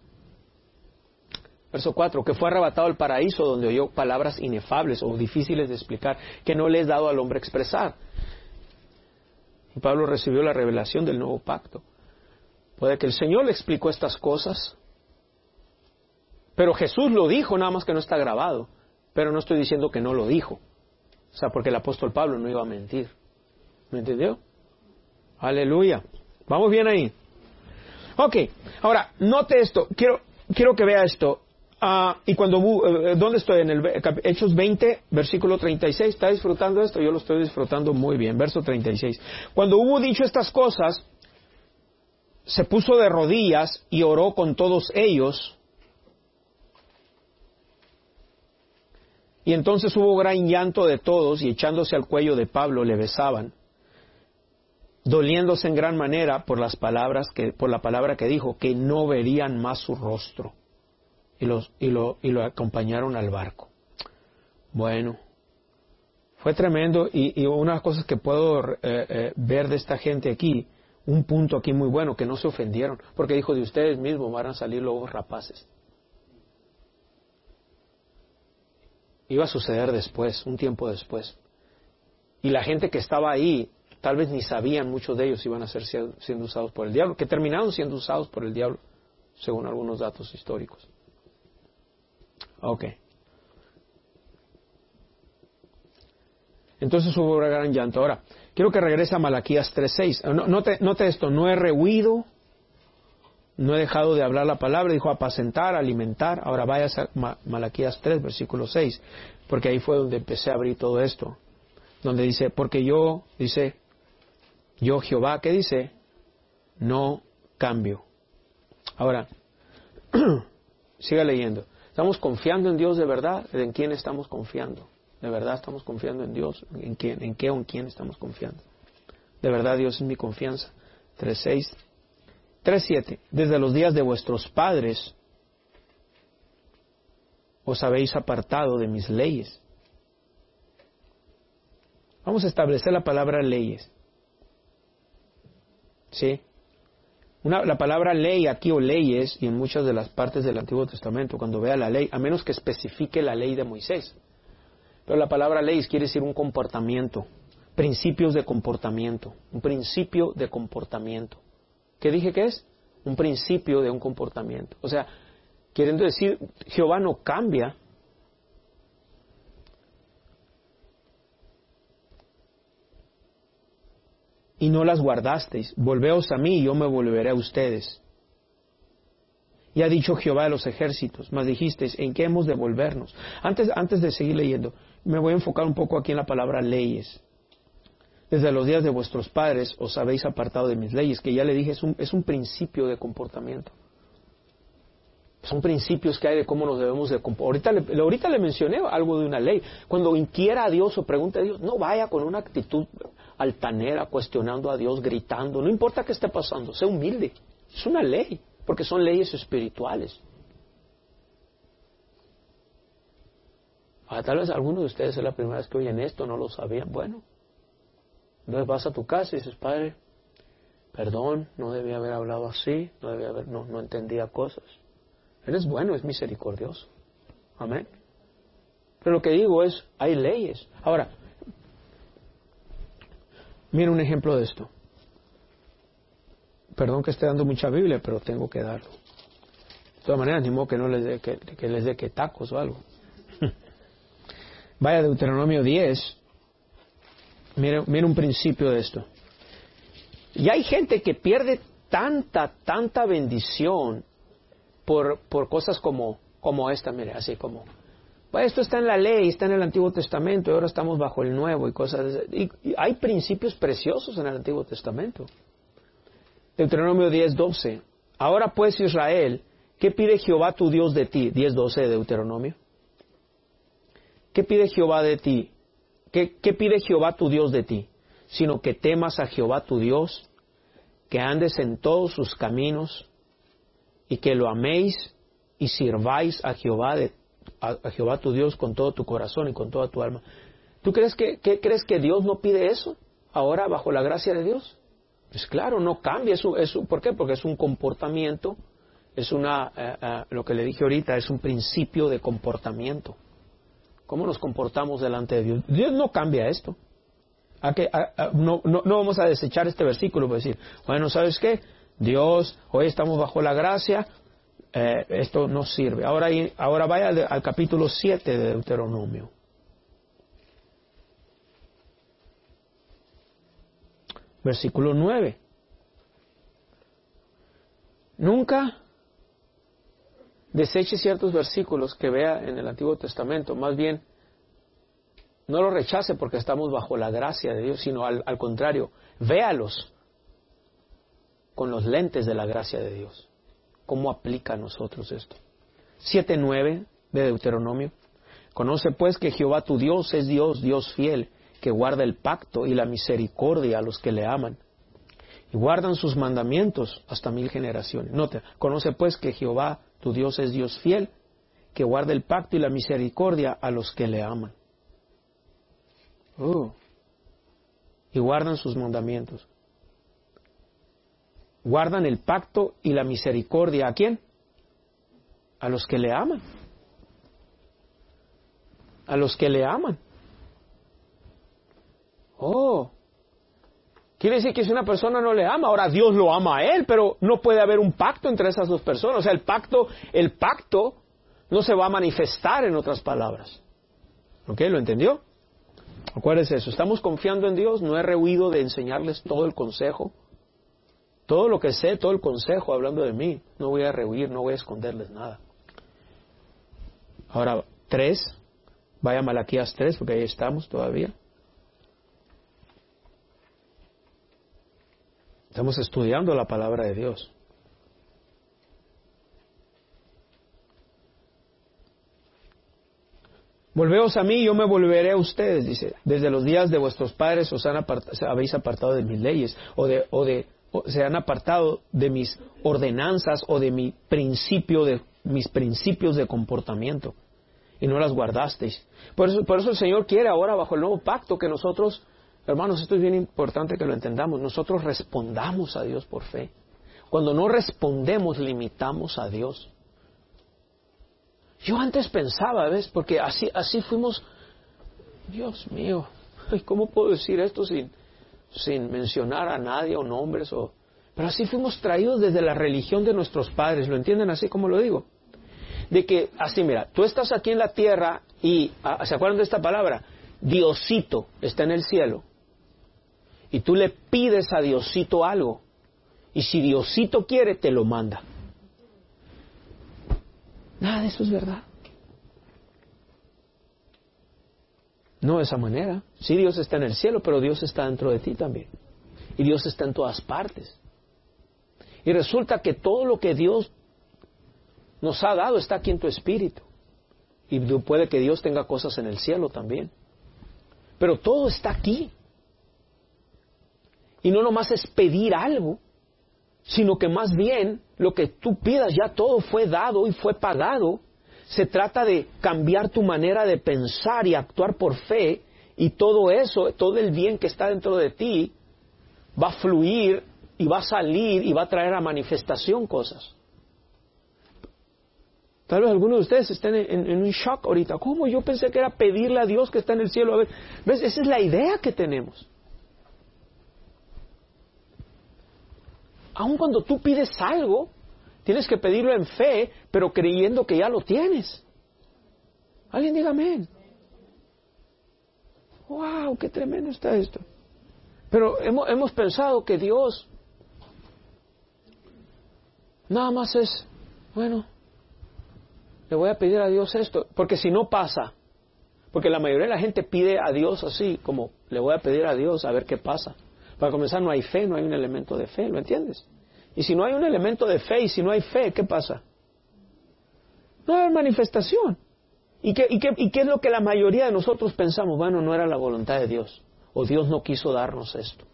Verso cuatro, que fue arrebatado al paraíso donde oyó palabras inefables o difíciles de explicar, que no le es dado al hombre expresar. Y Pablo recibió la revelación del nuevo pacto. Puede que el Señor le explicó estas cosas, pero Jesús lo dijo, nada más que no está grabado. Pero no estoy diciendo que no lo dijo. O sea, porque el apóstol Pablo no iba a mentir. ¿Me entendió? Aleluya. ¿Vamos bien ahí? Ok, ahora, note esto. Quiero, quiero que vea esto. Uh, y cuando, uh, ¿dónde estoy? En el Hechos veinte, versículo treinta y seis. ¿Está disfrutando esto? Yo lo estoy disfrutando muy bien. Verso treinta y seis. Cuando hubo dicho estas cosas, se puso de rodillas y oró con todos ellos. Y entonces hubo gran llanto de todos, y echándose al cuello de Pablo le besaban, doliéndose en gran manera por las palabras que, por la palabra que dijo, que no verían más su rostro. Y, los, y, lo, y lo acompañaron al barco. Bueno, fue tremendo. Y, y una de las cosas que puedo eh, eh, ver de esta gente aquí, un punto aquí muy bueno, que no se ofendieron, porque dijo, de ustedes mismos van a salir lobos rapaces. Iba a suceder después, un tiempo después. Y la gente que estaba ahí, tal vez ni sabían, muchos de ellos iban a ser siendo usados por el diablo, que terminaron siendo usados por el diablo, según algunos datos históricos. Ok. Entonces hubo un gran llanto. Ahora, quiero que regrese a Malaquías tres seis. Note, note esto, no he rehuido, no he dejado de hablar la palabra, dijo apacentar, alimentar. Ahora vayas a Malaquías tres, versículo seis, porque ahí fue donde empecé a abrir todo esto. Donde dice, porque yo, dice, yo Jehová, ¿qué dice? No cambio. Ahora, siga leyendo. ¿Estamos confiando en Dios de verdad? ¿En quién estamos confiando? ¿De verdad estamos confiando en Dios? ¿En quién, en qué o en quién estamos confiando? ¿De verdad Dios es mi confianza? tres seis. tres siete. Desde los días de vuestros padres os habéis apartado de mis leyes. Vamos a establecer la palabra leyes. ¿Sí? Una, la palabra ley aquí o leyes, y en muchas de las partes del Antiguo Testamento, cuando vea la ley, a menos que especifique la ley de Moisés. Pero la palabra leyes quiere decir un comportamiento, principios de comportamiento, un principio de comportamiento. ¿Qué dije que es? Un principio de un comportamiento. O sea, queriendo decir, Jehová no cambia. Y no las guardasteis. Volveos a mí y yo me volveré a ustedes. Y ha dicho Jehová de los ejércitos, mas dijisteis, ¿en qué hemos de volvernos? Antes, antes de seguir leyendo, me voy a enfocar un poco aquí en la palabra leyes. Desde los días de vuestros padres os habéis apartado de mis leyes, que ya le dije, es un, es un principio de comportamiento. Son principios que hay de cómo nos debemos de comportar. Ahorita le, ahorita le mencioné algo de una ley. Cuando inquiera a Dios o pregunte a Dios, no vaya con una actitud altanera, cuestionando a Dios, gritando. No importa qué esté pasando, sea humilde. Es una ley, porque son leyes espirituales. Ah, tal vez algunos de ustedes es la primera vez que oyen esto, no lo sabían. Bueno, entonces vas a tu casa y dices, Padre, perdón, no debía haber hablado así, no debía haber, no, no entendía cosas. Él es bueno, es misericordioso. Amén. Pero lo que digo es, hay leyes. Ahora, mira un ejemplo de esto. Perdón que esté dando mucha Biblia, pero tengo que darlo. De todas maneras, ni modo que no les dé que, que les dé que tacos o algo. Vaya Deuteronomio diez. Mira, mira un principio de esto. Y hay gente que pierde tanta, tanta bendición por, por cosas como, como esta, mire, así como, pues esto está en la ley, está en el Antiguo Testamento, y ahora estamos bajo el Nuevo y cosas de, y, y hay principios preciosos en el Antiguo Testamento. Deuteronomio diez doce. Ahora pues, Israel, ¿qué pide Jehová tu Dios de ti? diez doce de Deuteronomio. ¿Qué pide Jehová de ti? ¿Qué, ¿Qué pide Jehová tu Dios de ti? Sino que temas a Jehová tu Dios, que andes en todos sus caminos, y que lo améis y sirváis a Jehová, de, a, a Jehová tu Dios con todo tu corazón y con toda tu alma. ¿Tú crees que, que, crees que Dios no pide eso ahora bajo la gracia de Dios? Pues claro, no cambia. Eso, eso, ¿por qué? Porque es un comportamiento, es una, uh, uh, lo que le dije ahorita, es un principio de comportamiento. ¿Cómo nos comportamos delante de Dios? Dios no cambia esto. ¿A que, a, a, no, no, no vamos a desechar este versículo para decir, bueno, ¿sabes qué? Dios, hoy estamos bajo la gracia, eh, esto no sirve. Ahora, ahora vaya al, al capítulo siete de Deuteronomio. Versículo nueve. Nunca deseche ciertos versículos que vea en el Antiguo Testamento, más bien no los rechace porque estamos bajo la gracia de Dios, sino al, al contrario, véalos con los lentes de la gracia de Dios. ¿Cómo aplica a nosotros esto? siete nueve de Deuteronomio. Conoce pues que Jehová tu Dios es Dios, Dios fiel, que guarda el pacto y la misericordia a los que le aman, y guardan sus mandamientos hasta mil generaciones. Nota, conoce pues que Jehová tu Dios es Dios fiel, que guarda el pacto y la misericordia a los que le aman. Uh, y guardan sus mandamientos. Guardan el pacto y la misericordia. ¿A quién? A los que le aman. A los que le aman. Oh. Quiere decir que si una persona no le ama, ahora Dios lo ama a él, pero no puede haber un pacto entre esas dos personas. O sea, el pacto, el pacto no se va a manifestar, en otras palabras. ¿Ok? ¿Lo entendió? Acuérdense eso. Estamos confiando en Dios. No he rehuido de enseñarles todo el consejo. Todo lo que sé, todo el consejo hablando de mí. No voy a rehuir, no voy a esconderles nada. Ahora, tres. Vaya a Malaquías tres, porque ahí estamos todavía. Estamos estudiando la palabra de Dios. Volveos a mí, yo me volveré a ustedes, dice. Desde los días de vuestros padres os han apart- habéis apartado de mis leyes, o de, o de, o se han apartado de mis ordenanzas, o de mi principio de, mis principios de comportamiento, y no las guardasteis. Por eso, por eso el Señor quiere ahora, bajo el nuevo pacto, que nosotros, hermanos, esto es bien importante que lo entendamos, nosotros respondamos a Dios por fe. Cuando no respondemos, limitamos a Dios. Yo antes pensaba, ¿ves? Porque así, así fuimos, Dios mío, ¿cómo puedo decir esto sin, sin mencionar a nadie o nombres? O, pero así fuimos traídos desde la religión de nuestros padres, ¿lo entienden así como lo digo? De que, así mira, tú estás aquí en la tierra y, ¿se acuerdan de esta palabra? Diosito está en el cielo. Y tú le pides a Diosito algo. Y si Diosito quiere, te lo manda. Nada de eso es verdad. No de esa manera. Sí, Dios está en el cielo, pero Dios está dentro de ti también. Y Dios está en todas partes. Y resulta que todo lo que Dios nos ha dado está aquí en tu espíritu. Y puede que Dios tenga cosas en el cielo también. Pero todo está aquí. Y no nomás es pedir algo, sino que más bien lo que tú pidas ya todo fue dado y fue pagado. Se trata de cambiar tu manera de pensar y actuar por fe, y todo eso, todo el bien que está dentro de ti va a fluir y va a salir y va a traer a manifestación cosas. Tal vez algunos de ustedes estén en, en, en un shock ahorita. ¿Cómo? Yo pensé que era pedirle a Dios que está en el cielo. A ver, ¿ves? Esa es la idea que tenemos. Aun cuando tú pides algo, tienes que pedirlo en fe, pero creyendo que ya lo tienes. Alguien diga amén. ¡Wow! ¡Qué tremendo está esto! Pero hemos, hemos pensado que Dios nada más es, bueno, le voy a pedir a Dios esto, porque si no pasa, porque la mayoría de la gente pide a Dios así, como le voy a pedir a Dios a ver qué pasa. Para comenzar, no hay fe, no hay un elemento de fe, ¿lo entiendes? Y si no hay un elemento de fe y si no hay fe, ¿qué pasa? No hay manifestación. ¿Y qué, y, qué, ¿Y qué es lo que la mayoría de nosotros pensamos? Bueno, no era la voluntad de Dios, o Dios no quiso darnos esto.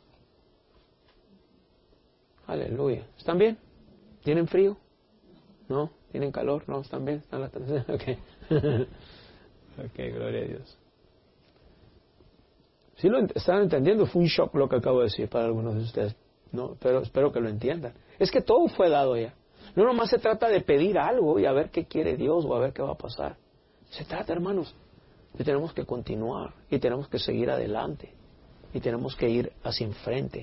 Aleluya. ¿Están bien? ¿Tienen frío? ¿No? ¿Tienen calor? ¿No? ¿Están bien? ¿Están las... Ok. Ok, gloria a Dios. Si lo están entendiendo, fue un shock lo que acabo de decir para algunos de ustedes. No, pero espero que lo entiendan. Es que todo fue dado ya. No nomás se trata de pedir algo y a ver qué quiere Dios o a ver qué va a pasar. Se trata, hermanos, de tenemos que continuar y tenemos que seguir adelante y tenemos que ir hacia enfrente.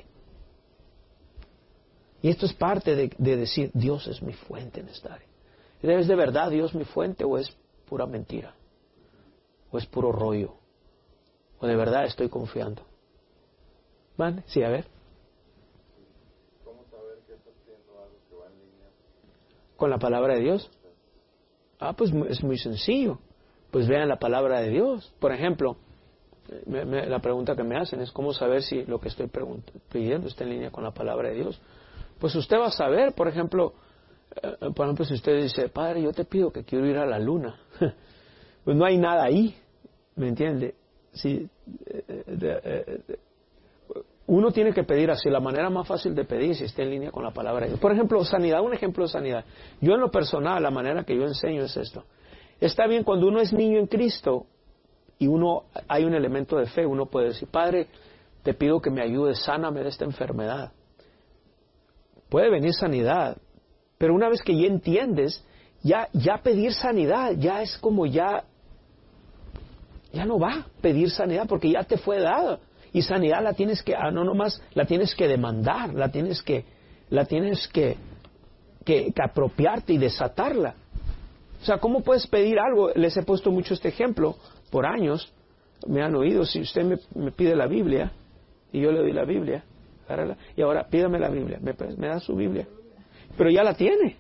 Y esto es parte de, de decir, Dios es mi fuente en esta área. ¿Es de verdad Dios mi fuente o es pura mentira? ¿O es puro rollo? ¿O de verdad estoy confiando? ¿Vale? Sí, a ver. ¿Cómo saber que estás haciendo algo que va en línea con la palabra de Dios? Ah, pues es muy sencillo. Pues vean la palabra de Dios. Por ejemplo, me, me, la pregunta que me hacen es ¿cómo saber si lo que estoy pidiendo está en línea con la palabra de Dios? Pues usted va a saber, por ejemplo, eh, por ejemplo, si usted dice, Padre, yo te pido que quiero ir a la luna. Pues no hay nada ahí, ¿me entiende? Si, eh, eh, eh, uno tiene que pedir así, la manera más fácil de pedir si está en línea con la palabra de Dios. Por ejemplo, sanidad, un ejemplo de sanidad. Yo en lo personal, la manera que yo enseño es esto. Está bien, cuando uno es niño en Cristo y uno hay un elemento de fe, uno puede decir, Padre, te pido que me ayudes, sáname de esta enfermedad. Puede venir sanidad, pero una vez que ya entiendes, ya, ya pedir sanidad, ya es como ya, ya no va a pedir sanidad porque ya te fue dada. Y sanidad la tienes que, no nomás, la tienes que demandar, la tienes que, la tienes que, que, que apropiarte y desatarla. O sea, ¿cómo puedes pedir algo? Les he puesto mucho este ejemplo por años, me han oído, si usted me, me pide la Biblia y yo le doy la Biblia, agárrala, y ahora pídame la Biblia, me, me da su Biblia, pero ya la tiene.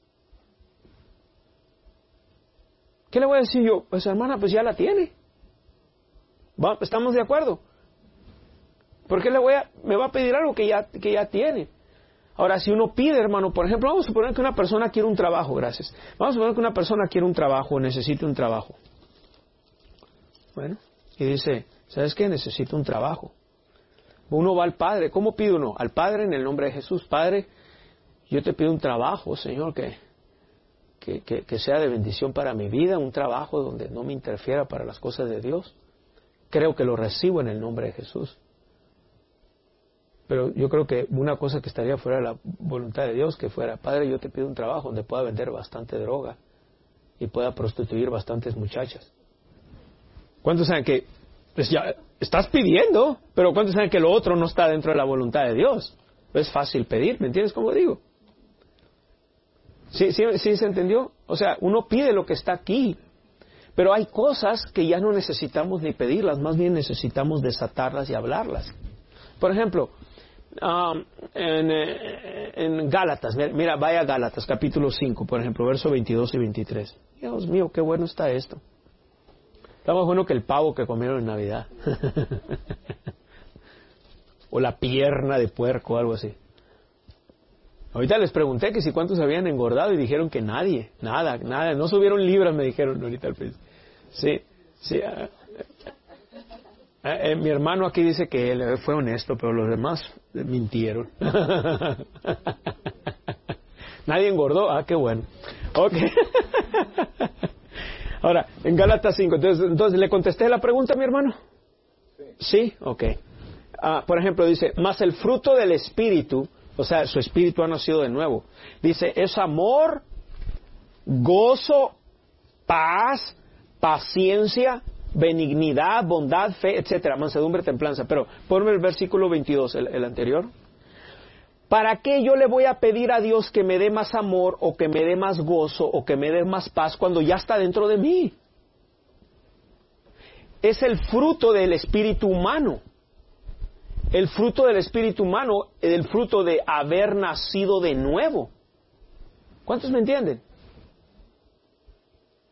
¿Qué le voy a decir yo? Pues hermana, pues ya la tiene. ¿Va? ¿Estamos de acuerdo? ¿Por qué le voy a, me va a pedir algo que ya, que ya tiene? Ahora, si uno pide, hermano, por ejemplo, vamos a suponer que una persona quiere un trabajo, gracias. Vamos a suponer que una persona quiere un trabajo, necesita un trabajo. Bueno, y dice, ¿sabes qué? Necesito un trabajo. Uno va al Padre. ¿Cómo pide uno? Al Padre en el nombre de Jesús. Padre, yo te pido un trabajo, Señor, que, que, que, que sea de bendición para mi vida, un trabajo donde no me interfiera para las cosas de Dios. Creo que lo recibo en el nombre de Jesús. Pero yo creo que una cosa que estaría fuera de la voluntad de Dios, que fuera, Padre, yo te pido un trabajo donde pueda vender bastante droga y pueda prostituir bastantes muchachas. ¿Cuántos saben que pues ya estás pidiendo, pero cuántos saben que lo otro no está dentro de la voluntad de Dios? Es fácil pedir, ¿me entiendes cómo digo? ¿Sí, sí, sí se entendió? O sea, uno pide lo que está aquí, pero hay cosas que ya no necesitamos ni pedirlas, más bien necesitamos desatarlas y hablarlas. Por ejemplo, um, en, en Gálatas, mira, vaya a Gálatas, capítulo cinco, por ejemplo, versos veintidós y veintitrés. Dios mío, qué bueno está esto. Está más bueno que el pavo que comieron en Navidad. O la pierna de puerco, algo así. Ahorita les pregunté que si cuántos habían engordado y dijeron que nadie, nada, nada, no subieron libras, me dijeron ahorita al principio. Sí, sí. Uh, Eh, eh, mi hermano aquí dice que él fue honesto, pero los demás mintieron. Nadie engordó. Ah, qué bueno. Okay. Ahora, en Gálatas cinco, entonces, entonces, ¿le contesté la pregunta a mi hermano? Sí. ¿Sí? Ok. Ah, por ejemplo, dice, más el fruto del Espíritu, o sea, su Espíritu ha nacido de nuevo. Dice, es amor, gozo, paz, paciencia, benignidad, bondad, fe, etcétera, mansedumbre, templanza. Pero ponme el versículo veintidós, el, el anterior. ¿Para qué yo le voy a pedir a Dios que me dé más amor o que me dé más gozo o que me dé más paz cuando ya está dentro de mí? Es el fruto del espíritu humano. El fruto del espíritu humano es el fruto de haber nacido de nuevo. ¿Cuántos me entienden?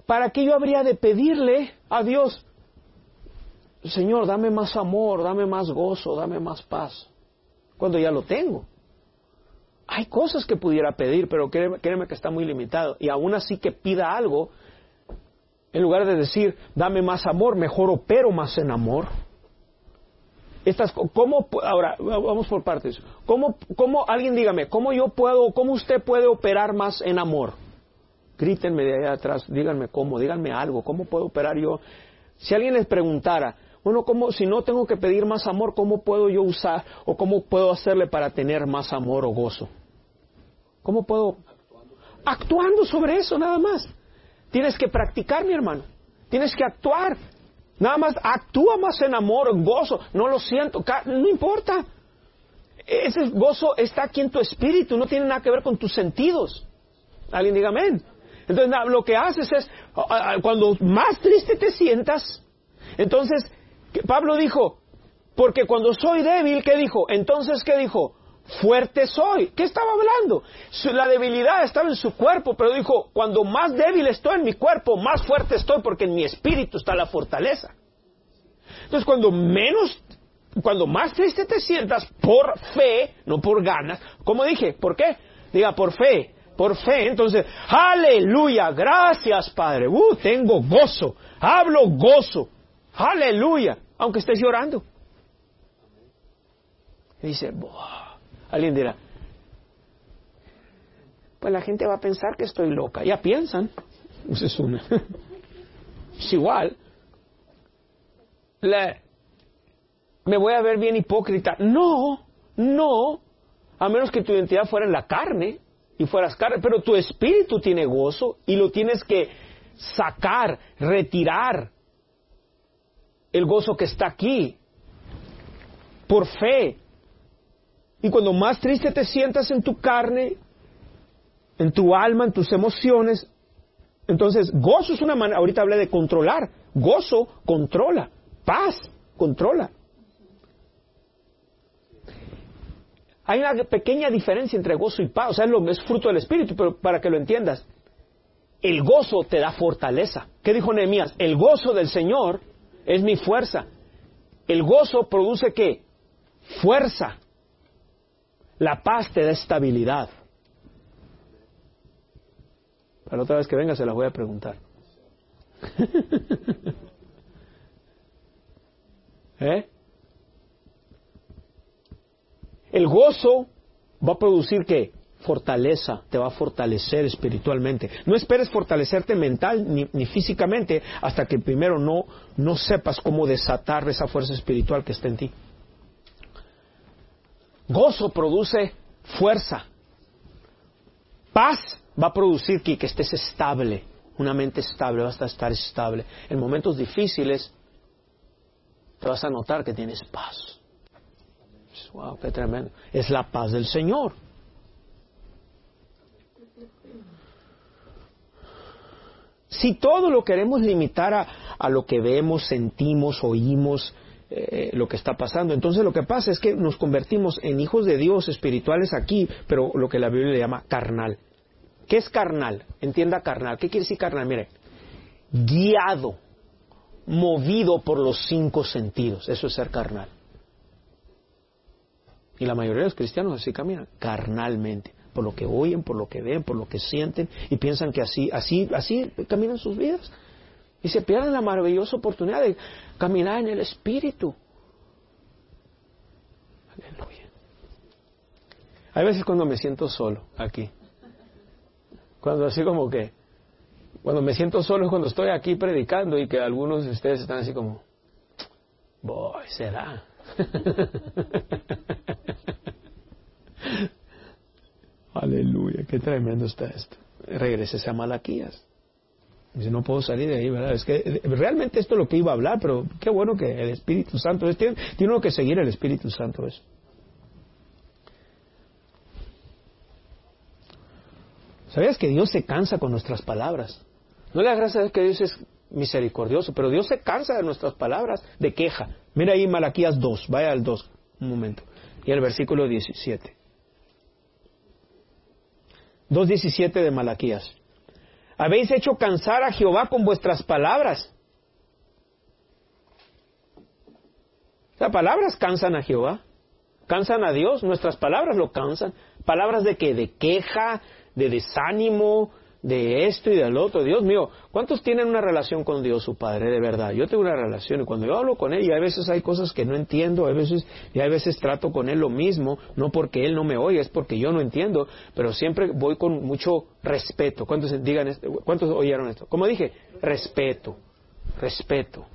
¿para qué yo habría de pedirle a Dios, Señor, dame más amor, dame más gozo, dame más paz, cuando ya lo tengo? Hay cosas que pudiera pedir, pero créeme, créeme que está muy limitado. Y aún así que pida algo, en lugar de decir, dame más amor, mejor opero más en amor. Estas, ¿cómo, ahora, vamos por partes. ¿Cómo, cómo, alguien dígame, cómo yo puedo, cómo usted puede operar más en amor? Grítenme de allá atrás, díganme cómo, díganme algo, ¿cómo puedo operar yo? Si alguien les preguntara, bueno, ¿cómo, si no tengo que pedir más amor, cómo puedo yo usar, o cómo puedo hacerle para tener más amor o gozo? ¿Cómo puedo? Actuando sobre eso, nada más. Tienes que practicar, mi hermano. Tienes que actuar. Nada más actúa más en amor, en gozo. No lo siento, no importa. Ese gozo está aquí en tu espíritu, no tiene nada que ver con tus sentidos. Alguien diga amén. Entonces lo que haces es, cuando más triste te sientas, entonces Pablo dijo, porque cuando soy débil, ¿qué dijo? Entonces, ¿qué dijo? Fuerte soy. ¿Qué estaba hablando? La debilidad estaba en su cuerpo, pero dijo, cuando más débil estoy en mi cuerpo, más fuerte estoy, porque en mi espíritu está la fortaleza. Entonces, cuando menos, cuando más triste te sientas, por fe, no por ganas, como dije, ¿por qué? Diga, por fe, por fe. Entonces, aleluya, gracias Padre, uh, tengo gozo, hablo gozo, aleluya, aunque estés llorando. Y dice, boh. Alguien dirá, pues la gente va a pensar que estoy loca. Ya piensan. Esa es una. Es igual. La, me voy a ver bien hipócrita. No, no. A menos que tu identidad fuera en la carne y fueras carne. Pero tu espíritu tiene gozo y lo tienes que sacar, retirar. El gozo que está aquí. Por fe. Y cuando más triste te sientas en tu carne, en tu alma, en tus emociones, entonces gozo es una manera, ahorita hablé de controlar, gozo controla, paz controla. Hay una pequeña diferencia entre gozo y paz, o sea, es, lo, es fruto del Espíritu, pero para que lo entiendas, el gozo te da fortaleza. ¿Qué dijo Nehemías? El gozo del Señor es mi fuerza. El gozo produce ¿qué? Fuerza. La paz te da estabilidad. Para la otra vez que venga se las voy a preguntar. ¿Eh? El gozo va a producir ¿qué? Fortaleza, te va a fortalecer espiritualmente. No esperes fortalecerte mental ni, ni físicamente hasta que primero no, no sepas cómo desatar esa fuerza espiritual que está en ti. Gozo produce fuerza. Paz va a producir que, que estés estable, una mente estable, vas a estar estable. En momentos difíciles te vas a notar que tienes paz. Wow, qué tremendo. Es la paz del Señor. Si todo lo queremos limitar a, a lo que vemos, sentimos, oímos, Eh, lo que está pasando. Entonces lo que pasa es que nos convertimos en hijos de Dios espirituales aquí, pero lo que la Biblia le llama carnal. ¿Qué es carnal? Entienda carnal. ¿Qué quiere decir carnal? Mire, guiado, movido por los cinco sentidos. Eso es ser carnal. Y la mayoría de los cristianos así caminan, carnalmente, por lo que oyen, por lo que ven, por lo que sienten, y piensan que así, así, así caminan sus vidas. Y se pierden la maravillosa oportunidad de caminar en el Espíritu. Aleluya. Hay veces cuando me siento solo aquí. Cuando así como que... Cuando me siento solo es cuando estoy aquí predicando y que algunos de ustedes están así como... Boy, ¿será? Aleluya, qué tremendo está esto. Regrésese a Malaquías. Dice, no puedo salir de ahí, ¿verdad? Es que realmente esto es lo que iba a hablar, pero qué bueno que el Espíritu Santo, es, tiene, tiene uno que seguir el Espíritu Santo eso. ¿Sabías que Dios se cansa con nuestras palabras? No le das gracias a Dios que Dios es misericordioso, pero Dios se cansa de nuestras palabras de queja. Mira ahí Malaquías dos, vaya al dos, un momento, y el versículo diecisiete. dos diecisiete de Malaquías. Habéis hecho cansar a Jehová con vuestras palabras. Las palabras cansan a Jehová. Cansan a Dios. Nuestras palabras lo cansan. Palabras de que de queja, de desánimo, de esto y del otro. Dios mío, ¿cuántos tienen una relación con Dios, su Padre, de verdad? Yo tengo una relación y cuando yo hablo con Él, y a veces hay cosas que no entiendo, a veces, y a veces trato con Él lo mismo, no porque Él no me oye, es porque yo no entiendo, pero siempre voy con mucho respeto. ¿Cuántos digan esto? ¿Cuántos oyeron esto? Como dije, respeto, respeto.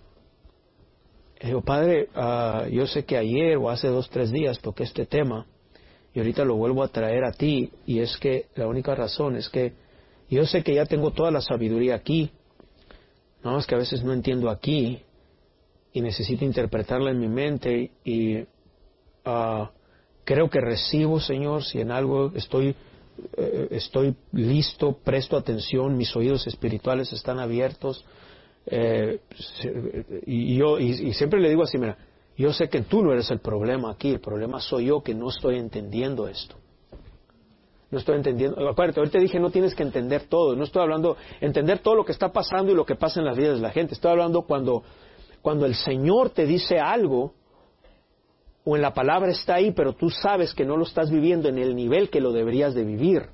Y digo, Padre, uh, yo sé que ayer o hace dos, tres días toqué este tema y ahorita lo vuelvo a traer a ti, y es que la única razón es que yo sé que ya tengo toda la sabiduría aquí, nada más que a veces no entiendo aquí y necesito interpretarla en mi mente, y uh, creo que recibo, Señor, si en algo estoy, eh, estoy listo, presto atención, mis oídos espirituales están abiertos, eh, y yo y, y siempre le digo así, mira, yo sé que tú no eres el problema aquí, el problema soy yo que no estoy entendiendo esto. No estoy entendiendo. Acuérdate, ahorita dije no tienes que entender todo. No estoy hablando entender todo lo que está pasando y lo que pasa en las vidas de la gente. Estoy hablando cuando, cuando el Señor te dice algo, o en la palabra está ahí, pero tú sabes que no lo estás viviendo en el nivel que lo deberías de vivir.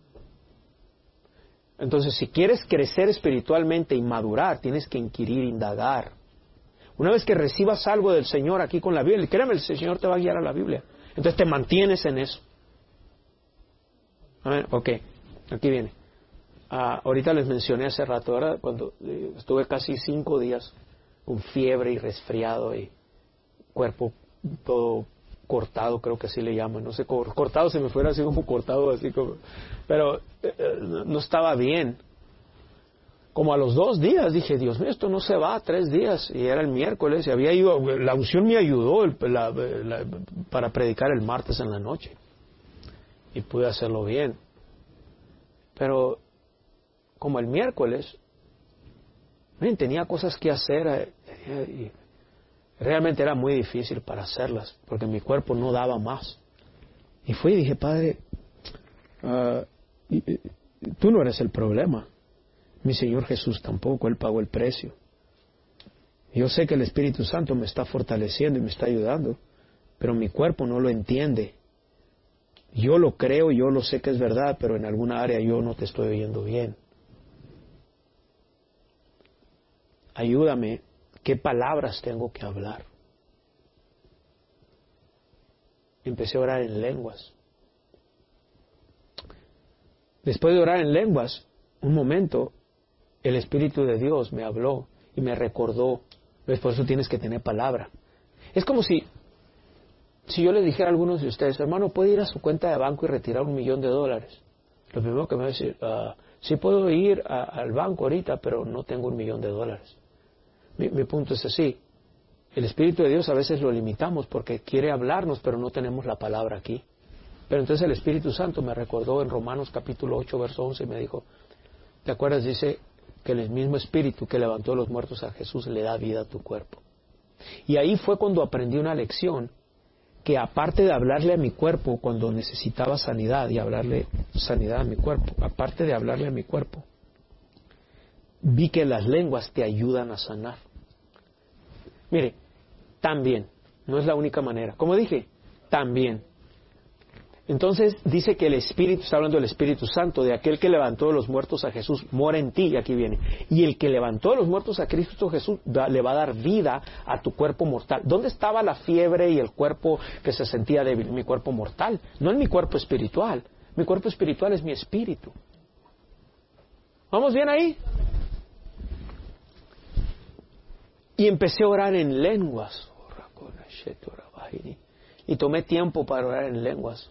Entonces, si quieres crecer espiritualmente y madurar, tienes que inquirir, indagar. Una vez que recibas algo del Señor aquí con la Biblia, créeme, el Señor te va a guiar a la Biblia. Entonces te mantienes en eso. A ver, ok, aquí viene. Ah, ahorita les mencioné hace rato, ahora cuando eh, estuve casi cinco días con fiebre y resfriado y cuerpo todo cortado, creo que así le llaman, no sé, cortado se me fuera así como cortado, así como, pero eh, no estaba bien. Como a los dos días dije, Dios mío, esto no se va, tres días, y era el miércoles, y había ido, la unción me ayudó el, la, la, para predicar el martes en la noche, y pude hacerlo bien. Pero como el miércoles, miren, tenía cosas que hacer, y realmente era muy difícil para hacerlas, porque mi cuerpo no daba más. Y fui y dije, Padre, uh, tú no eres el problema. Mi Señor Jesús tampoco, Él pagó el precio. Yo sé que el Espíritu Santo me está fortaleciendo y me está ayudando, pero mi cuerpo no lo entiende. Yo lo creo, yo lo sé que es verdad, pero en alguna área yo no te estoy oyendo bien. Ayúdame, ¿qué palabras tengo que hablar? Empecé a orar en lenguas. Después de orar en lenguas, un momento, el Espíritu de Dios me habló y me recordó. ¿Ves? Por eso tienes que tener palabra. Es como si, si yo les dijera a algunos de ustedes, hermano, ¿puede ir a su cuenta de banco y retirar un millón de dólares? Lo primero que me va a decir, uh, sí puedo ir a, al banco ahorita, pero no tengo un millón de dólares. Mi, mi punto es así. El Espíritu de Dios a veces lo limitamos porque quiere hablarnos, pero no tenemos la palabra aquí. Pero entonces el Espíritu Santo me recordó en Romanos capítulo ocho, verso once, y me dijo, ¿te acuerdas? Dice que el mismo Espíritu que levantó a los muertos a Jesús le da vida a tu cuerpo. Y ahí fue cuando aprendí una lección, que aparte de hablarle a mi cuerpo cuando necesitaba sanidad y hablarle sanidad a mi cuerpo, aparte de hablarle a mi cuerpo, vi que las lenguas te ayudan a sanar. Mire, también, no es la única manera. Como dije, también. Entonces dice que el Espíritu, está hablando del Espíritu Santo, de aquel que levantó de los muertos a Jesús, mora en ti, y aquí viene. Y el que levantó de los muertos a Cristo Jesús da, le va a dar vida a tu cuerpo mortal. ¿Dónde estaba la fiebre y el cuerpo que se sentía débil? Mi cuerpo mortal, no en mi cuerpo espiritual. Mi cuerpo espiritual es mi espíritu. ¿Vamos bien ahí? Y empecé a orar en lenguas. Y tomé tiempo para orar en lenguas.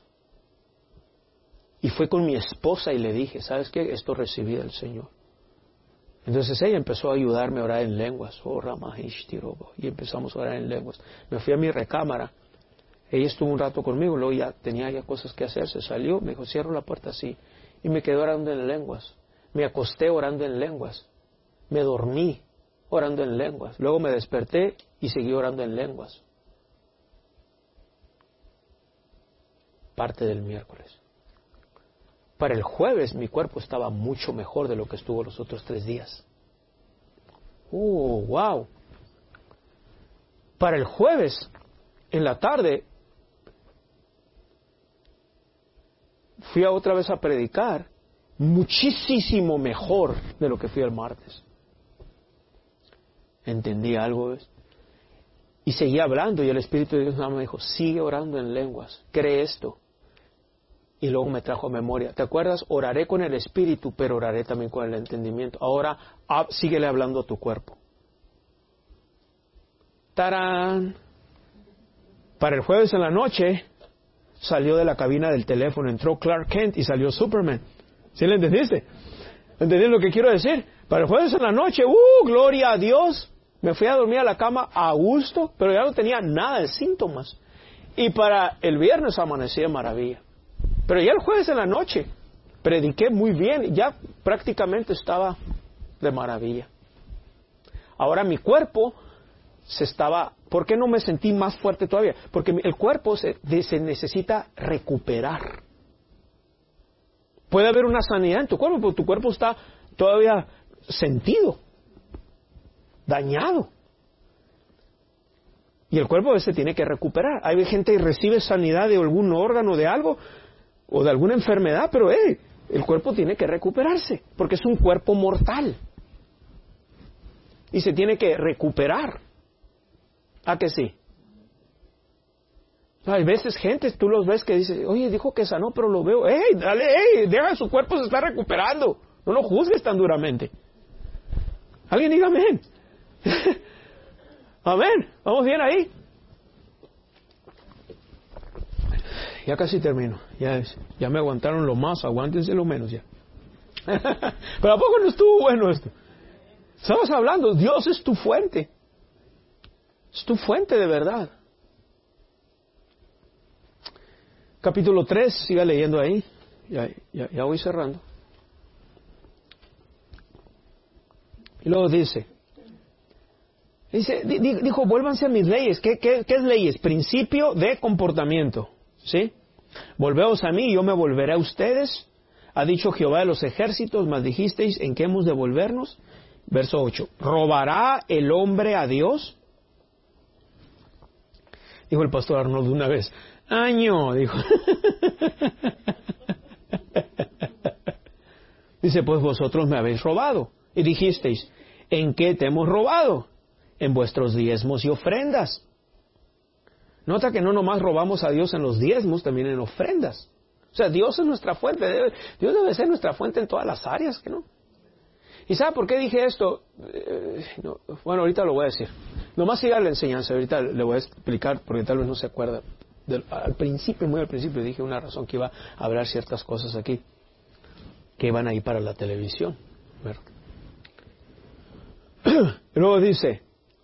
Y fue con mi esposa y le dije, ¿sabes qué? Esto recibí del Señor. Entonces ella empezó a ayudarme a orar en lenguas. Oh, y empezamos a orar en lenguas. Me fui a mi recámara. Ella estuvo un rato conmigo, luego ya tenía ya cosas que hacer. Se salió, me dijo, cierro la puerta así. Y me quedé orando en lenguas. Me acosté orando en lenguas. Me dormí orando en lenguas. Luego me desperté y seguí orando en lenguas. Parte del miércoles. Para el jueves mi cuerpo estaba mucho mejor de lo que estuvo los otros tres días. ¡Oh, wow! Para el jueves, en la tarde, fui a otra vez a predicar, muchísimo mejor de lo que fui el martes. Entendí algo, ¿ves? Y seguí hablando y el Espíritu de Dios nada más me dijo, sigue orando en lenguas, cree esto. Y luego me trajo a memoria, ¿te acuerdas? Oraré con el Espíritu, pero oraré también con el entendimiento. Ahora, ah, síguele hablando a tu cuerpo. ¡Tarán! Para el jueves en la noche, salió de la cabina del teléfono, entró Clark Kent y salió Superman. ¿Sí le entendiste? ¿Entendés lo que quiero decir? Para el jueves en la noche, ¡uh! ¡Gloria a Dios! Me fui a dormir a la cama a gusto, pero ya no tenía nada de síntomas. Y para el viernes amanecí de maravilla. Pero ya el jueves en la noche, prediqué muy bien, ya prácticamente estaba de maravilla. Ahora mi cuerpo se estaba... ¿Por qué no me sentí más fuerte todavía? Porque el cuerpo se, se necesita recuperar. Puede haber una sanidad en tu cuerpo, pero tu cuerpo está todavía sentido, dañado. Y el cuerpo se tiene que recuperar. Hay gente que recibe sanidad de algún órgano, de algo, o de alguna enfermedad, pero hey, el cuerpo tiene que recuperarse, porque es un cuerpo mortal. Y se tiene que recuperar. ¿A que sí? Hay veces gente, tú los ves que dice, oye, dijo que sanó, pero lo veo. ¡Ey, dale, ey! Deja, su cuerpo se está recuperando. No lo juzgues tan duramente. Alguien diga amén. Amén. ¿Vamos bien ahí? Ya casi termino. Ya, ya me aguantaron lo más, aguántense lo menos ya. Pero ¿a poco no estuvo bueno esto? Estamos hablando, Dios es tu fuente. Es tu fuente de verdad. Capítulo tres, siga leyendo ahí. Ya, ya, ya voy cerrando. Y luego dice, dice, dijo, vuélvanse a mis leyes. ¿Qué, qué, qué es leyes? Principio de comportamiento. ¿Sí? Volveos a mí y yo me volveré a ustedes. Ha dicho Jehová de los ejércitos, mas dijisteis, ¿en qué hemos de volvernos? Verso ocho. ¿Robará el hombre a Dios? Dijo el pastor Arnold una vez. Año, dijo. Dice, pues vosotros me habéis robado. Y dijisteis, ¿en qué te hemos robado? En vuestros diezmos y ofrendas. Nota que no nomás robamos a Dios en los diezmos, también en ofrendas. O sea, Dios es nuestra fuente. Debe, Dios debe ser nuestra fuente en todas las áreas, ¿que no? ¿Y sabe por qué dije esto? Eh, no, bueno, ahorita lo voy a decir. Nomás siga la enseñanza, ahorita le voy a explicar, porque tal vez no se acuerda. Del, al principio, muy al principio, dije una razón que iba a hablar ciertas cosas aquí, que iban a ir para la televisión. Luego dice,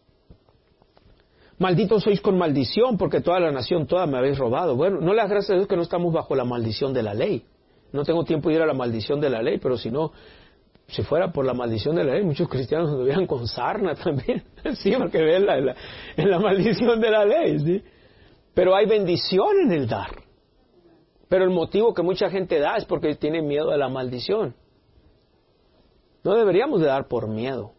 malditos sois con maldición, porque toda la nación toda me habéis robado. Bueno, no le das gracias a Dios que no estamos bajo la maldición de la ley. No tengo tiempo de ir a la maldición de la ley, pero si no... Si fuera por la maldición de la ley, muchos cristianos nos veían con sarna también. Sí, porque ven la, la, en la maldición de la ley, ¿sí? Pero hay bendición en el dar. Pero el motivo que mucha gente da es porque tiene miedo a la maldición. No deberíamos de dar por miedo.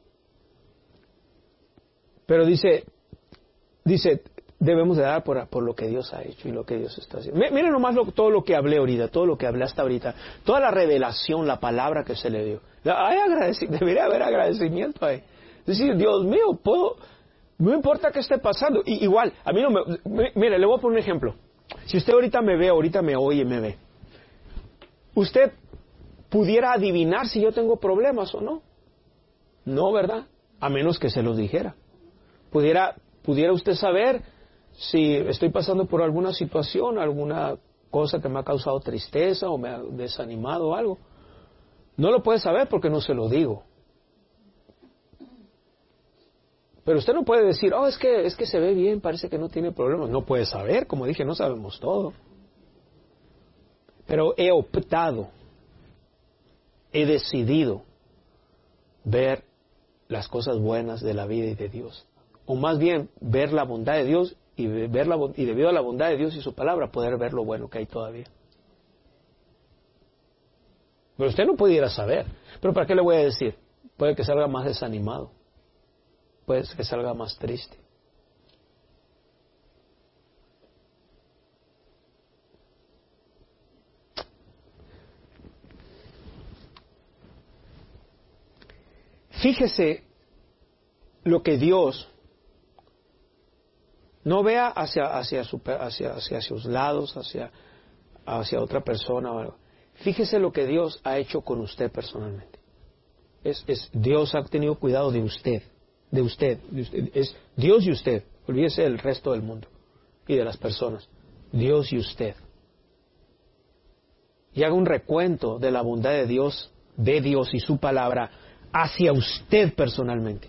Pero dice, dice, debemos de dar por, por lo que Dios ha hecho y lo que Dios está haciendo. Miren nomás lo, todo lo que hablé ahorita, todo lo que hablé hasta ahorita, toda la revelación, la palabra que se le dio. Hay agradec- debería haber agradecimiento ahí. Es decir, Dios mío, puedo, no importa qué esté pasando. Y, igual, a mí no me... Mire, le voy a poner un ejemplo. Si usted ahorita me ve, ahorita me oye, me ve. ¿Usted pudiera adivinar si yo tengo problemas o no? No, ¿verdad? A menos que se los dijera. Pudiera, pudiera usted saber si estoy pasando por alguna situación, alguna cosa que me ha causado tristeza o me ha desanimado o algo. No lo puede saber porque no se lo digo. Pero usted no puede decir, oh, es que, es que se ve bien, parece que no tiene problemas. No puede saber, como dije, no sabemos todo. Pero he optado, he decidido ver las cosas buenas de la vida y de Dios. O más bien, ver la bondad de Dios y, ver la, y debido a la bondad de Dios y su palabra, poder ver lo bueno que hay todavía. Pero usted no pudiera saber. Pero ¿para qué le voy a decir? Puede que salga más desanimado. Puede que salga más triste. Fíjese lo que Dios no vea hacia, hacia, su, hacia, hacia sus lados, hacia, hacia otra persona o algo. Fíjese lo que Dios ha hecho con usted personalmente. Es, es, Dios ha tenido cuidado de usted, de usted, de usted. Es Dios y usted. Olvídese del resto del mundo y de las personas. Dios y usted. Y haga un recuento de la bondad de Dios, de Dios y su palabra hacia usted personalmente.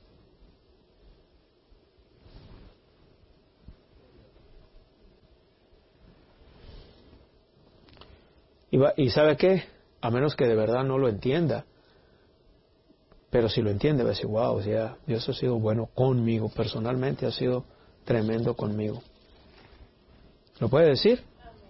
Y, va, y ¿sabe qué? A menos que de verdad no lo entienda, pero si lo entiende va a decir, wow, o sea, Dios ha sido bueno conmigo, personalmente ha sido tremendo conmigo. ¿Lo puede decir?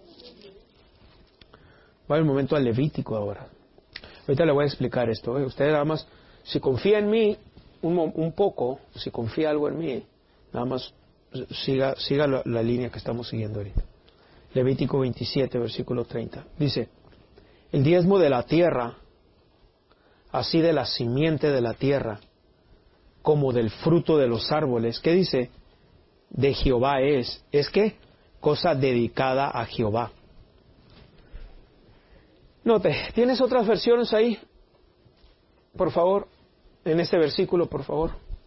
Va el momento al Levítico ahora. Ahorita le voy a explicar esto. ¿eh? Usted nada más, si confía en mí un, un poco, si confía algo en mí, nada más siga, siga la, la línea que estamos siguiendo ahorita. Levítico veintisiete, versículo treinta. Dice, el diezmo de la tierra, así de la simiente de la tierra, como del fruto de los árboles. ¿Qué dice? De Jehová es. ¿Es qué? Cosa dedicada a Jehová. Note, ¿tienes otras versiones ahí? Por favor, en este versículo, por favor.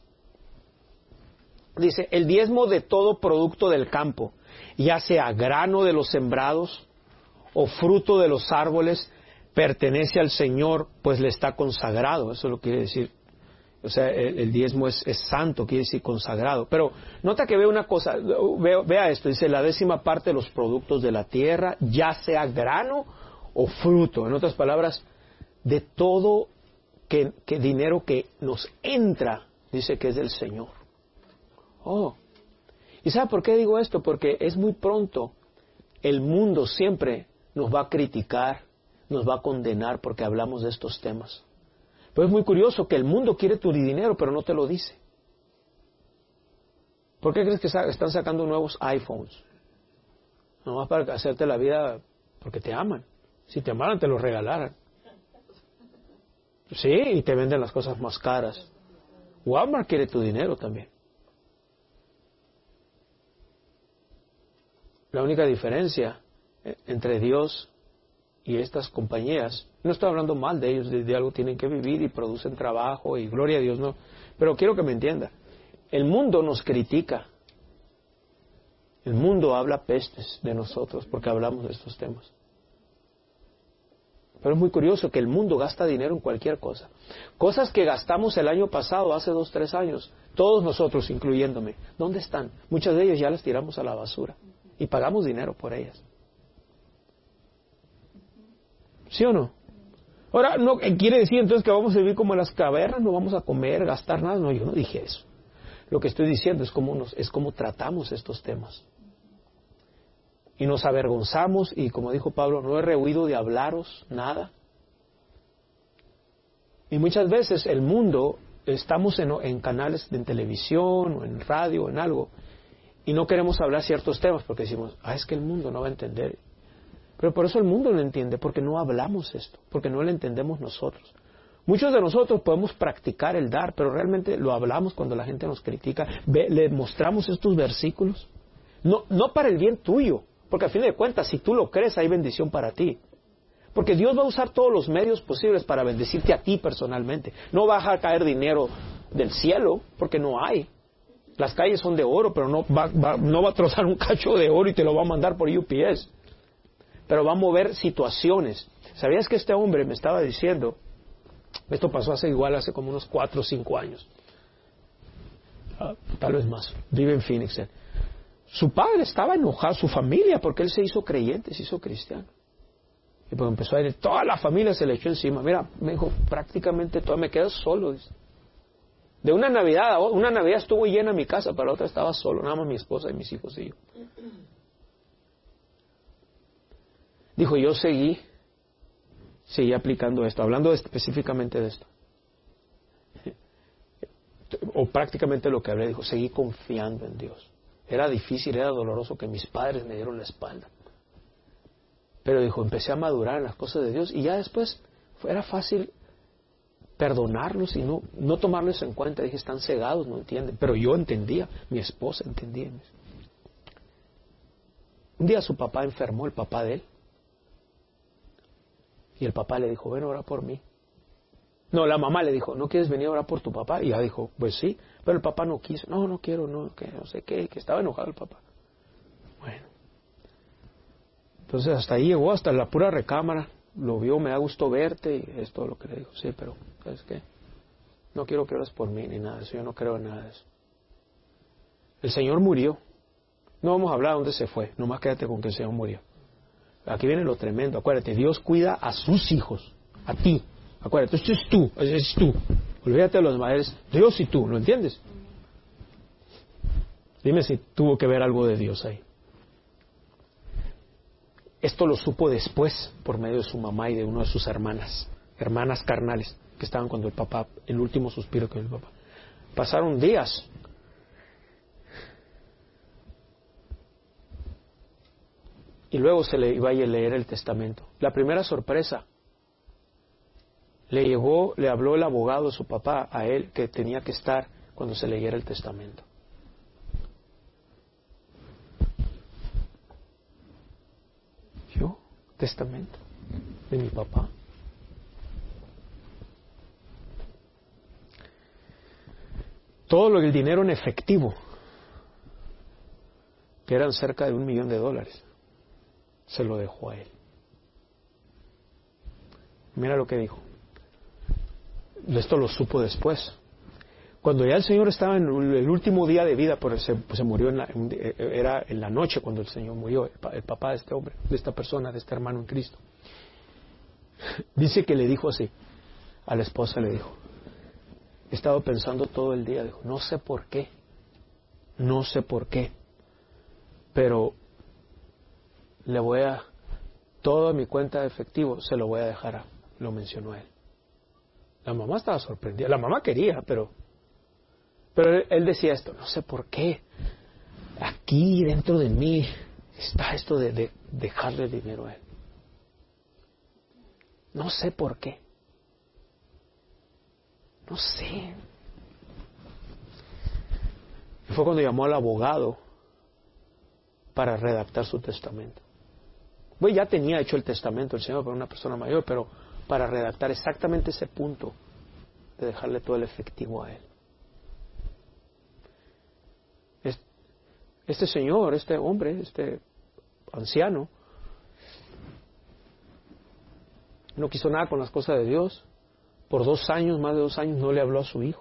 Dice, el diezmo de todo producto del campo, ya sea grano de los sembrados o fruto de los árboles, pertenece al Señor, pues le está consagrado. Eso lo quiere decir. O sea, el, el diezmo es, es santo, quiere decir consagrado. Pero nota que vea una cosa, vea, vea esto, dice la décima parte de los productos de la tierra, ya sea grano o fruto. En otras palabras, de todo que, que dinero que nos entra, dice que es del Señor. Oh, ¿y sabe por qué digo esto? Porque es muy pronto, el mundo siempre nos va a criticar, nos va a condenar porque hablamos de estos temas. Pero es muy curioso que el mundo quiere tu dinero, pero no te lo dice. ¿Por qué crees que están sacando nuevos iPhones? Nomás para hacerte la vida porque te aman. Si te amaran, te lo regalaran. Sí, y te venden las cosas más caras. Walmart quiere tu dinero también. La única diferencia entre Dios y estas compañías, no estoy hablando mal de ellos, de, de algo tienen que vivir y producen trabajo y gloria a Dios, no. Pero quiero que me entienda. El mundo nos critica. El mundo habla pestes de nosotros porque hablamos de estos temas. Pero es muy curioso que el mundo gasta dinero en cualquier cosa. Cosas que gastamos el año pasado, hace dos, tres años, todos nosotros, incluyéndome, ¿dónde están? Muchas de ellas ya las tiramos a la basura y pagamos dinero por ellas. ¿Sí o no? Ahora, ¿no quiere decir entonces que vamos a vivir como en las cavernas? ¿No vamos a comer, gastar nada? No, yo no dije eso. Lo que estoy diciendo es cómo, nos, es cómo tratamos estos temas. Y nos avergonzamos, y como dijo Pablo, no he rehuido de hablaros nada. Y muchas veces el mundo, estamos en, en canales de televisión, o en radio, o en algo, y no queremos hablar ciertos temas porque decimos, ah, es que el mundo no va a entender. Pero por eso el mundo no entiende, porque no hablamos esto, porque no lo entendemos nosotros. Muchos de nosotros podemos practicar el dar, pero realmente lo hablamos cuando la gente nos critica. Ve, le mostramos estos versículos, no, no para el bien tuyo, porque a fin de cuentas, si tú lo crees, hay bendición para ti. Porque Dios va a usar todos los medios posibles para bendecirte a ti personalmente. No va a dejar caer dinero del cielo, porque no hay. Las calles son de oro, pero no va, va, no va a trozar un cacho de oro y te lo va a mandar por U P S. Pero va a mover situaciones. ¿Sabías que este hombre me estaba diciendo? Esto pasó hace igual, hace como unos cuatro o cinco años. Uh, tal vez más. Vive en Phoenix. Eh. Su padre estaba enojado, su familia, porque él se hizo creyente, se hizo cristiano. Y pues empezó a ir, toda la familia se le echó encima. Mira, me dijo, prácticamente todo, me quedo solo. Dice. De una Navidad, una Navidad estuvo llena mi casa, para la otra estaba solo, nada más mi esposa y mis hijos y yo. Dijo, yo seguí seguí aplicando esto, hablando específicamente de esto. O prácticamente lo que hablé, dijo, seguí confiando en Dios. Era difícil, era doloroso que mis padres me dieron la espalda. Pero dijo, empecé a madurar en las cosas de Dios y ya después era fácil perdonarlos y no, no tomarlos en cuenta. Dije, están cegados, no entienden. Pero yo entendía, mi esposa entendía. Un día su papá enfermó, el papá de él. Y el papá le dijo, ven a orar por mí. No, la mamá le dijo, ¿no quieres venir a orar por tu papá? Y ella dijo, pues sí. Pero el papá no quiso. No, no quiero, no, que no sé qué, que estaba enojado el papá. Bueno. Entonces hasta ahí llegó, hasta la pura recámara. Lo vio, me da gusto verte, y es todo lo que le dijo. Sí, pero, ¿sabes qué? No quiero que ores por mí ni nada de eso, yo no creo en nada de eso. El Señor murió. No vamos a hablar de dónde se fue, nomás quédate con que el Señor murió. Aquí viene lo tremendo, acuérdate, Dios cuida a sus hijos, a ti. Acuérdate, esto es tú, es tú. Olvídate de los demás, Dios y tú, ¿lo entiendes? Dime si tuvo que ver algo de Dios ahí. Esto lo supo después por medio de su mamá y de una de sus hermanas, hermanas carnales, que estaban cuando el papá, el último suspiro que dio el papá. Pasaron días. Y luego se le iba a leer el testamento. La primera sorpresa, le llegó, le habló el abogado de su papá a él que tenía que estar cuando se leyera el testamento. ¿Yo? ¿Testamento? ¿De mi papá? Todo lo del dinero en efectivo, que eran cerca de un millón de dólares, se lo dejó a él. Mira lo que dijo. Esto lo supo después. Cuando ya el Señor estaba en el último día de vida, porque se, pues se murió, en la, era en la noche cuando el Señor murió, el papá de este hombre, de esta persona, de este hermano en Cristo. Dice que le dijo así, a la esposa le dijo, he estado pensando todo el día, dijo, no sé por qué, no sé por qué, pero le voy a, toda mi cuenta de efectivo se lo voy a dejar a, lo mencionó a él. La mamá estaba sorprendida, la mamá quería, pero, pero él, él decía esto, no sé por qué, aquí dentro de mí está esto de, de dejarle dinero a él. No sé por qué. No sé. Y fue cuando llamó al abogado para redactar su testamento. Pues ya tenía hecho el testamento el Señor para una persona mayor, pero para redactar exactamente ese punto de dejarle todo el efectivo a él. Este señor, este hombre, este anciano, no quiso nada con las cosas de Dios. Por dos años, más de dos años, no le habló a su hijo.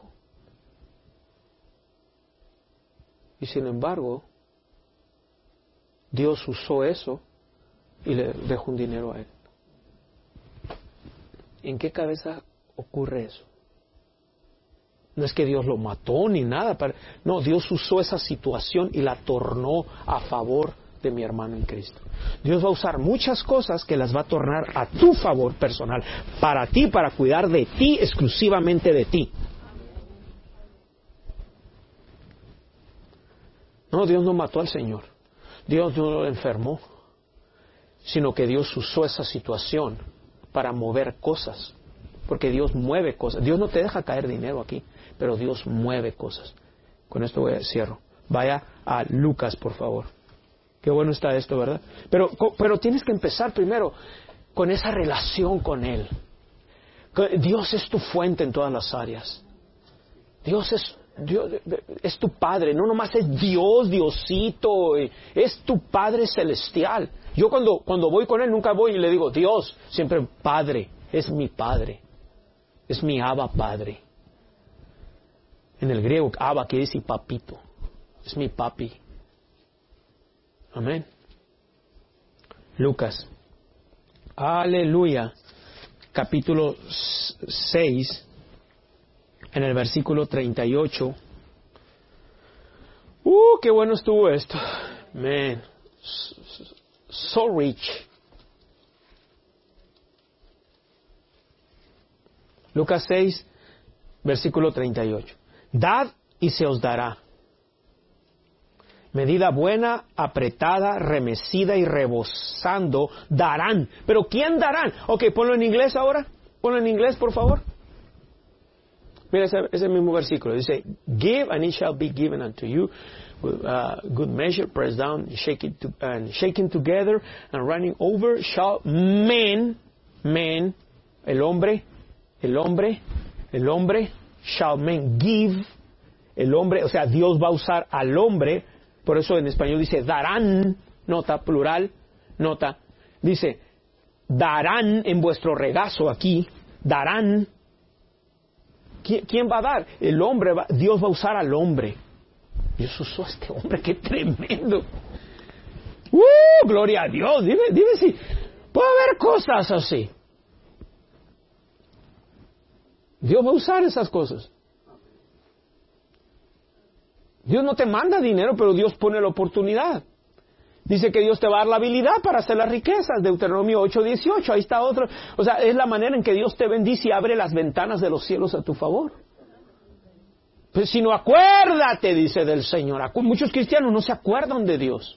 Y sin embargo, Dios usó eso y le dejó un dinero a él. ¿En qué cabeza ocurre eso? No es que Dios lo mató ni nada. No, Dios usó esa situación y la tornó a favor de mi hermano en Cristo. Dios va a usar muchas cosas que las va a tornar a tu favor personal, para ti, para cuidar de ti, exclusivamente de ti. No, Dios no mató al Señor. Dios no lo enfermó, sino que Dios usó esa situación para mover cosas, porque Dios mueve cosas. Dios no te deja caer dinero aquí, pero Dios mueve cosas. Con esto voy a cierro. Vaya a Lucas, por favor. Qué bueno está esto, ¿verdad? Pero, pero tienes que empezar primero con esa relación con Él. Dios es tu fuente en todas las áreas. Dios es, Dios es tu Padre, no nomás es Dios, Diosito, es tu Padre celestial. Yo cuando, cuando voy con Él nunca voy y le digo Dios, siempre Padre, es mi Padre, es mi Abba Padre. En el griego, Abba quiere decir papito, es mi papi. Amén. Lucas. Aleluya. Capítulo seis, en el versículo treinta y ocho. Uh, qué bueno estuvo esto. Man. So rich. Lucas seis, versículo treinta y ocho. Dad y se os dará. Medida buena, apretada, remecida y rebosando, darán. ¿Pero quién darán? Ok, ponlo en inglés ahora. Ponlo en inglés, por favor. Mira ese, ese mismo versículo. Dice, give and it shall be given unto you. Uh, good measure, pressed down, shake it to, and shaken together, and running over, shall men, men, el hombre, el hombre, el hombre, shall men give, el hombre, o sea, Dios va a usar al hombre. Por eso en español dice darán, nota, plural, nota. Dice, darán en vuestro regazo aquí, darán. ¿Quién, quién va a dar? El hombre, va, Dios va a usar al hombre. Dios usó a este hombre, qué tremendo. ¡Uh! Gloria a Dios. Dime, dime si puede haber cosas así. Dios va a usar esas cosas. Dios no te manda dinero, pero Dios pone la oportunidad. Dice que Dios te va a dar la habilidad para hacer las riquezas. Deuteronomio ocho dieciocho, ahí está otro. O sea, es la manera en que Dios te bendice y abre las ventanas de los cielos a tu favor. Pues si no, acuérdate, dice del Señor. Acu- Muchos cristianos no se acuerdan de Dios.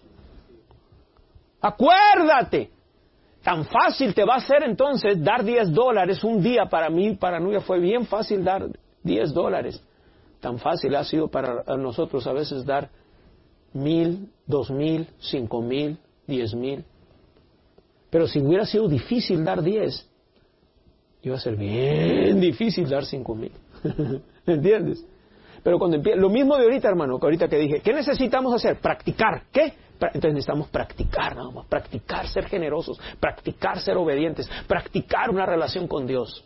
Acuérdate. Tan fácil te va a ser entonces dar diez dólares un día. Para mí, para Nuya fue bien fácil dar diez dólares. Tan fácil ha sido para nosotros a veces dar mil, dos mil, cinco mil, diez mil. Pero si hubiera sido difícil dar diez, iba a ser bien difícil dar cinco mil. ¿Entiendes? Pero cuando empieza, lo mismo de ahorita, hermano, que ahorita que dije, ¿qué necesitamos hacer? Practicar. ¿Qué? Entonces necesitamos practicar, nada más. Practicar ser generosos, practicar ser obedientes, practicar una relación con Dios.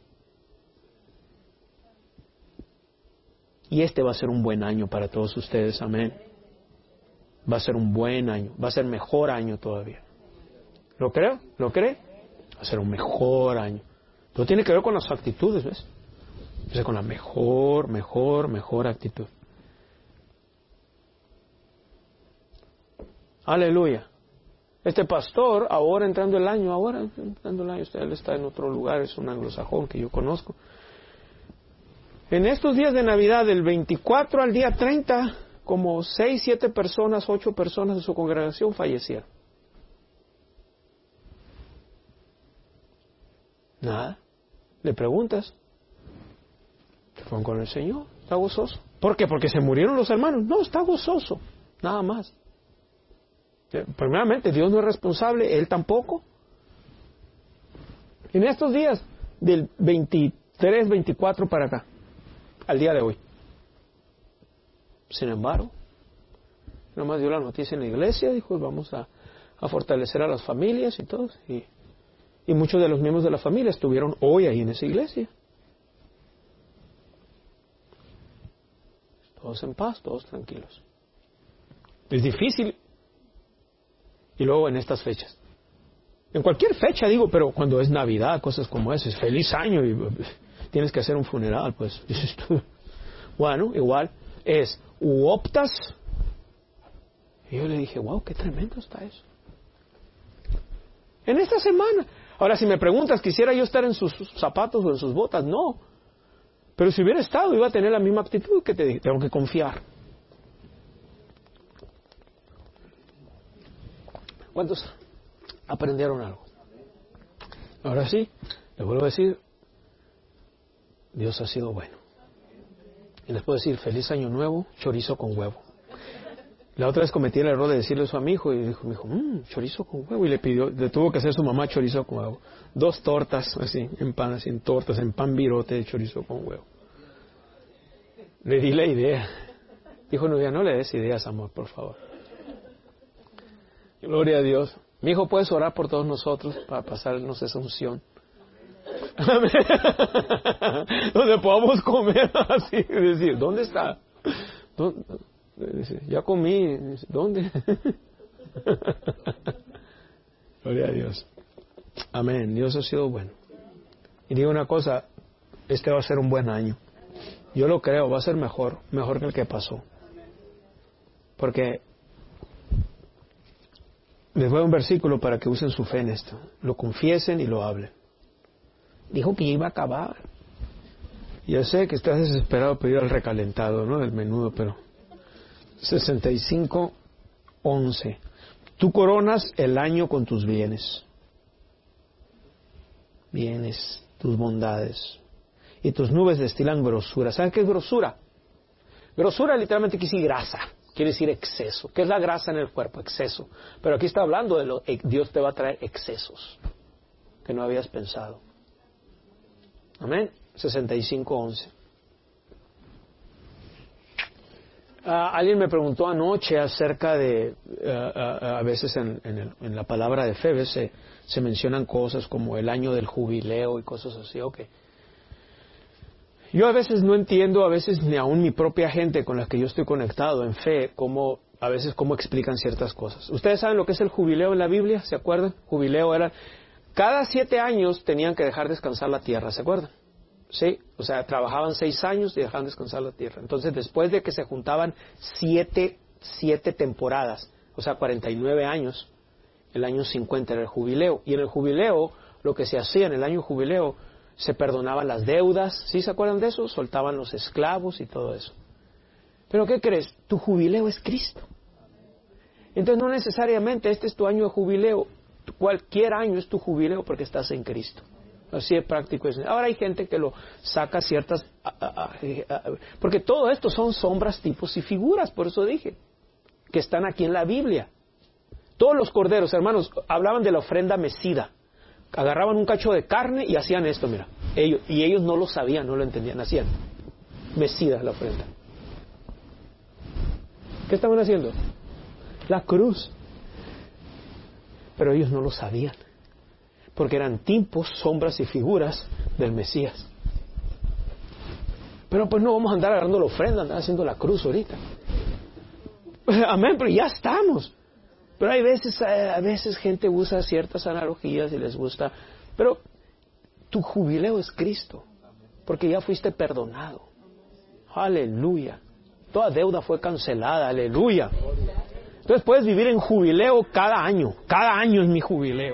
Y este va a ser un buen año para todos ustedes, amén. Va a ser un buen año, va a ser mejor año todavía. ¿Lo creo? ¿Lo cree? Va a ser un mejor año. Todo tiene que ver con las actitudes, ¿ves? O sea, con la mejor, mejor, mejor actitud. Aleluya. Este pastor, ahora entrando el año, ahora entrando el año, él está en otro lugar, es un anglosajón que yo conozco. En estos días de Navidad, del veinticuatro al día treinta, como seis, siete personas, ocho personas de su congregación fallecieron. Nada. Le preguntas. Se fueron con el Señor. Está gozoso. ¿Por qué? Porque se murieron los hermanos. No, está gozoso. Nada más. Primeramente, Dios no es responsable, Él tampoco. En estos días, del veintitrés, veinticuatro para acá, al día de hoy. Sin embargo, nomás dio la noticia en la iglesia, dijo, vamos a, a fortalecer a las familias y todo. Y, y muchos de los miembros de la familia estuvieron hoy ahí en esa iglesia. Todos en paz, todos tranquilos. Es difícil. Y luego en estas fechas. En cualquier fecha, digo, pero cuando es Navidad, cosas como esas, feliz año y tienes que hacer un funeral, pues dices tú. Bueno, igual es, u optas. Y yo le dije, wow, qué tremendo está eso. En esta semana. Ahora, si me preguntas, ¿quisiera yo estar en sus zapatos o en sus botas? No. Pero si hubiera estado, iba a tener la misma actitud que te dije. Tengo que confiar. ¿Cuántos aprendieron algo? Ahora sí, les vuelvo a decir, Dios ha sido bueno. Y les puedo decir, feliz año nuevo, chorizo con huevo. La otra vez cometí el error de decirle eso a mi hijo y dijo, mi hijo, mmm, chorizo con huevo. Y le pidió, le tuvo que hacer su mamá chorizo con huevo. Dos tortas, así, en pan, así, en tortas, en pan virote de chorizo con huevo. Le di la idea. Dijo, no, ya no le des ideas, amor, por favor. Gloria a Dios. Mi hijo, ¿puedes orar por todos nosotros para pasarnos esa unción? Donde podamos comer así. Decir, ¿dónde está? ¿Dónde? Dice, ya comí. Dice, ¿dónde? Gloria a Dios. Amén. Dios ha sido bueno. Y digo una cosa, este va a ser un buen año. Yo lo creo, va a ser mejor, mejor que el que pasó. Porque les voy a un versículo para que usen su fe en esto. Lo confiesen y lo hablen. Dijo que iba a acabar. Ya sé que estás desesperado por ir al recalentado, ¿no? Del menudo, pero... sesenta y cinco, once. Tú coronas el año con tus bienes. Bienes, tus bondades. Y tus nubes destilan grosura. ¿Saben qué es grosura? Grosura literalmente quiere decir grasa. Quiere decir exceso. ¿Qué es la grasa en el cuerpo? Exceso. Pero aquí está hablando de lo... Dios te va a traer excesos que no habías pensado. Amén. sesenta y cinco, once. Uh, alguien me preguntó anoche acerca de, uh, uh, a veces en, en, el, en la palabra de fe se, se mencionan cosas como el año del jubileo y cosas así. Okay. Yo a veces no entiendo, a veces ni aún mi propia gente con la que yo estoy conectado en fe, cómo, a veces cómo explican ciertas cosas. ¿Ustedes saben lo que es el jubileo en la Biblia? ¿Se acuerdan? Jubileo era, cada siete años tenían que dejar descansar la tierra, ¿se acuerdan? Sí, o sea, trabajaban seis años y dejaban descansar la tierra. Entonces, después de que se juntaban siete, siete temporadas, o sea, cuarenta y nueve años, el año cincuenta era el jubileo. Y en el jubileo, lo que se hacía en el año jubileo, se perdonaban las deudas, ¿sí se acuerdan de eso? Soltaban los esclavos y todo eso. Pero ¿qué crees? Tu jubileo es Cristo. Entonces, no necesariamente este es tu año de jubileo. Cualquier año es tu jubileo porque estás en Cristo. Así de práctico es. Ahora hay gente que lo saca ciertas... A, a, a, porque todo esto son sombras, tipos y figuras, por eso dije, que están aquí en la Biblia. Todos los corderos, hermanos, hablaban de la ofrenda mecida. Agarraban un cacho de carne y hacían esto, mira. Ellos, y ellos no lo sabían, no lo entendían, hacían mecida la ofrenda. ¿Qué estaban haciendo? La cruz. Pero ellos no lo sabían. Porque eran tipos, sombras y figuras del Mesías. Pero pues no vamos a andar agarrando la ofrenda, andar haciendo la cruz ahorita. Amén, pero ya estamos. Pero hay veces, a veces gente usa ciertas analogías y les gusta. Pero tu jubileo es Cristo, porque ya fuiste perdonado. Aleluya. Toda deuda fue cancelada, aleluya. Entonces puedes vivir en jubileo cada año. Cada año es mi jubileo.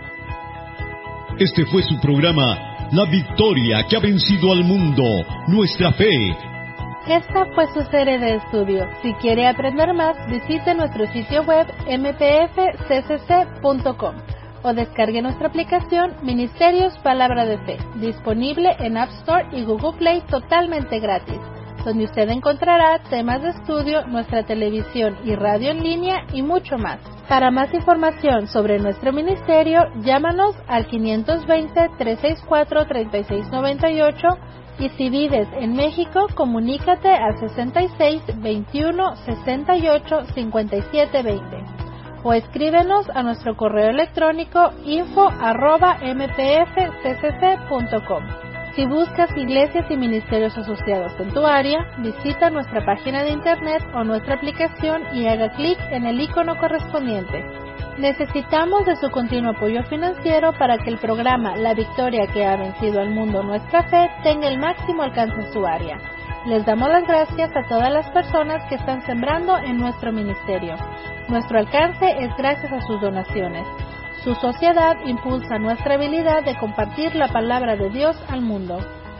Este fue su programa, La Victoria que ha vencido al mundo, nuestra fe. Esta fue su serie de estudio. Si quiere aprender más, visite nuestro sitio web m p f c c c punto com o descargue nuestra aplicación Ministerios Palabra de Fe, disponible en App Store y Google Play totalmente gratis, donde usted encontrará temas de estudio, nuestra televisión y radio en línea y mucho más. Para más información sobre nuestro ministerio, llámanos al quinientos veinte, trescientos sesenta y cuatro, treinta y seis noventa y ocho y si vives en México, comunícate al sesenta y seis, veintiuno, sesenta y ocho, cincuenta y siete veinte o escríbenos a nuestro correo electrónico info arroba m p f c c c punto com. Si buscas iglesias y ministerios asociados en tu área, visita nuestra página de internet o nuestra aplicación y haga clic en el icono correspondiente. Necesitamos de su continuo apoyo financiero para que el programa La Victoria que ha vencido al mundo, nuestra fe, tenga el máximo alcance en su área. Les damos las gracias a todas las personas que están sembrando en nuestro ministerio. Nuestro alcance es gracias a sus donaciones. Su sociedad impulsa nuestra habilidad de compartir la palabra de Dios al mundo.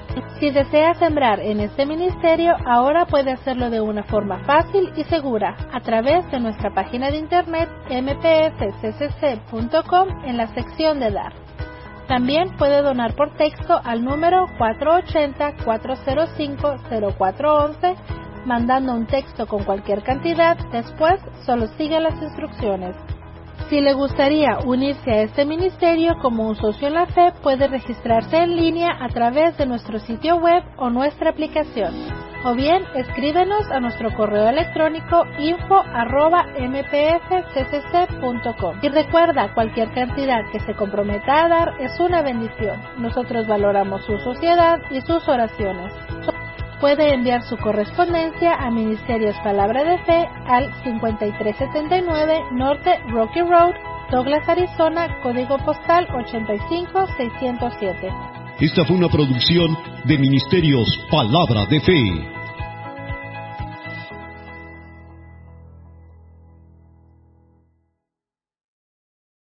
Si desea sembrar en este ministerio, ahora puede hacerlo de una forma fácil y segura a través de nuestra página de internet m p f c c c punto com en la sección de Dar. También puede donar por texto al número cuatro ocho cero, cuatro cero cinco, cero cuatro uno uno, mandando un texto con cualquier cantidad. Después, solo siga las instrucciones. Si le gustaría unirse a este ministerio como un socio en la fe, puede registrarse en línea a través de nuestro sitio web o nuestra aplicación. O bien, escríbenos a nuestro correo electrónico info arroba m p f c c c punto com. Y recuerda, cualquier cantidad que se comprometa a dar es una bendición. Nosotros valoramos su sociedad y sus oraciones. Puede enviar su correspondencia a Ministerios Palabra de Fe al cincuenta y tres setenta y nueve Norte Rocky Road, Douglas, Arizona, código postal ochenta y cinco seiscientos siete. Esta fue una producción de Ministerios Palabra de Fe.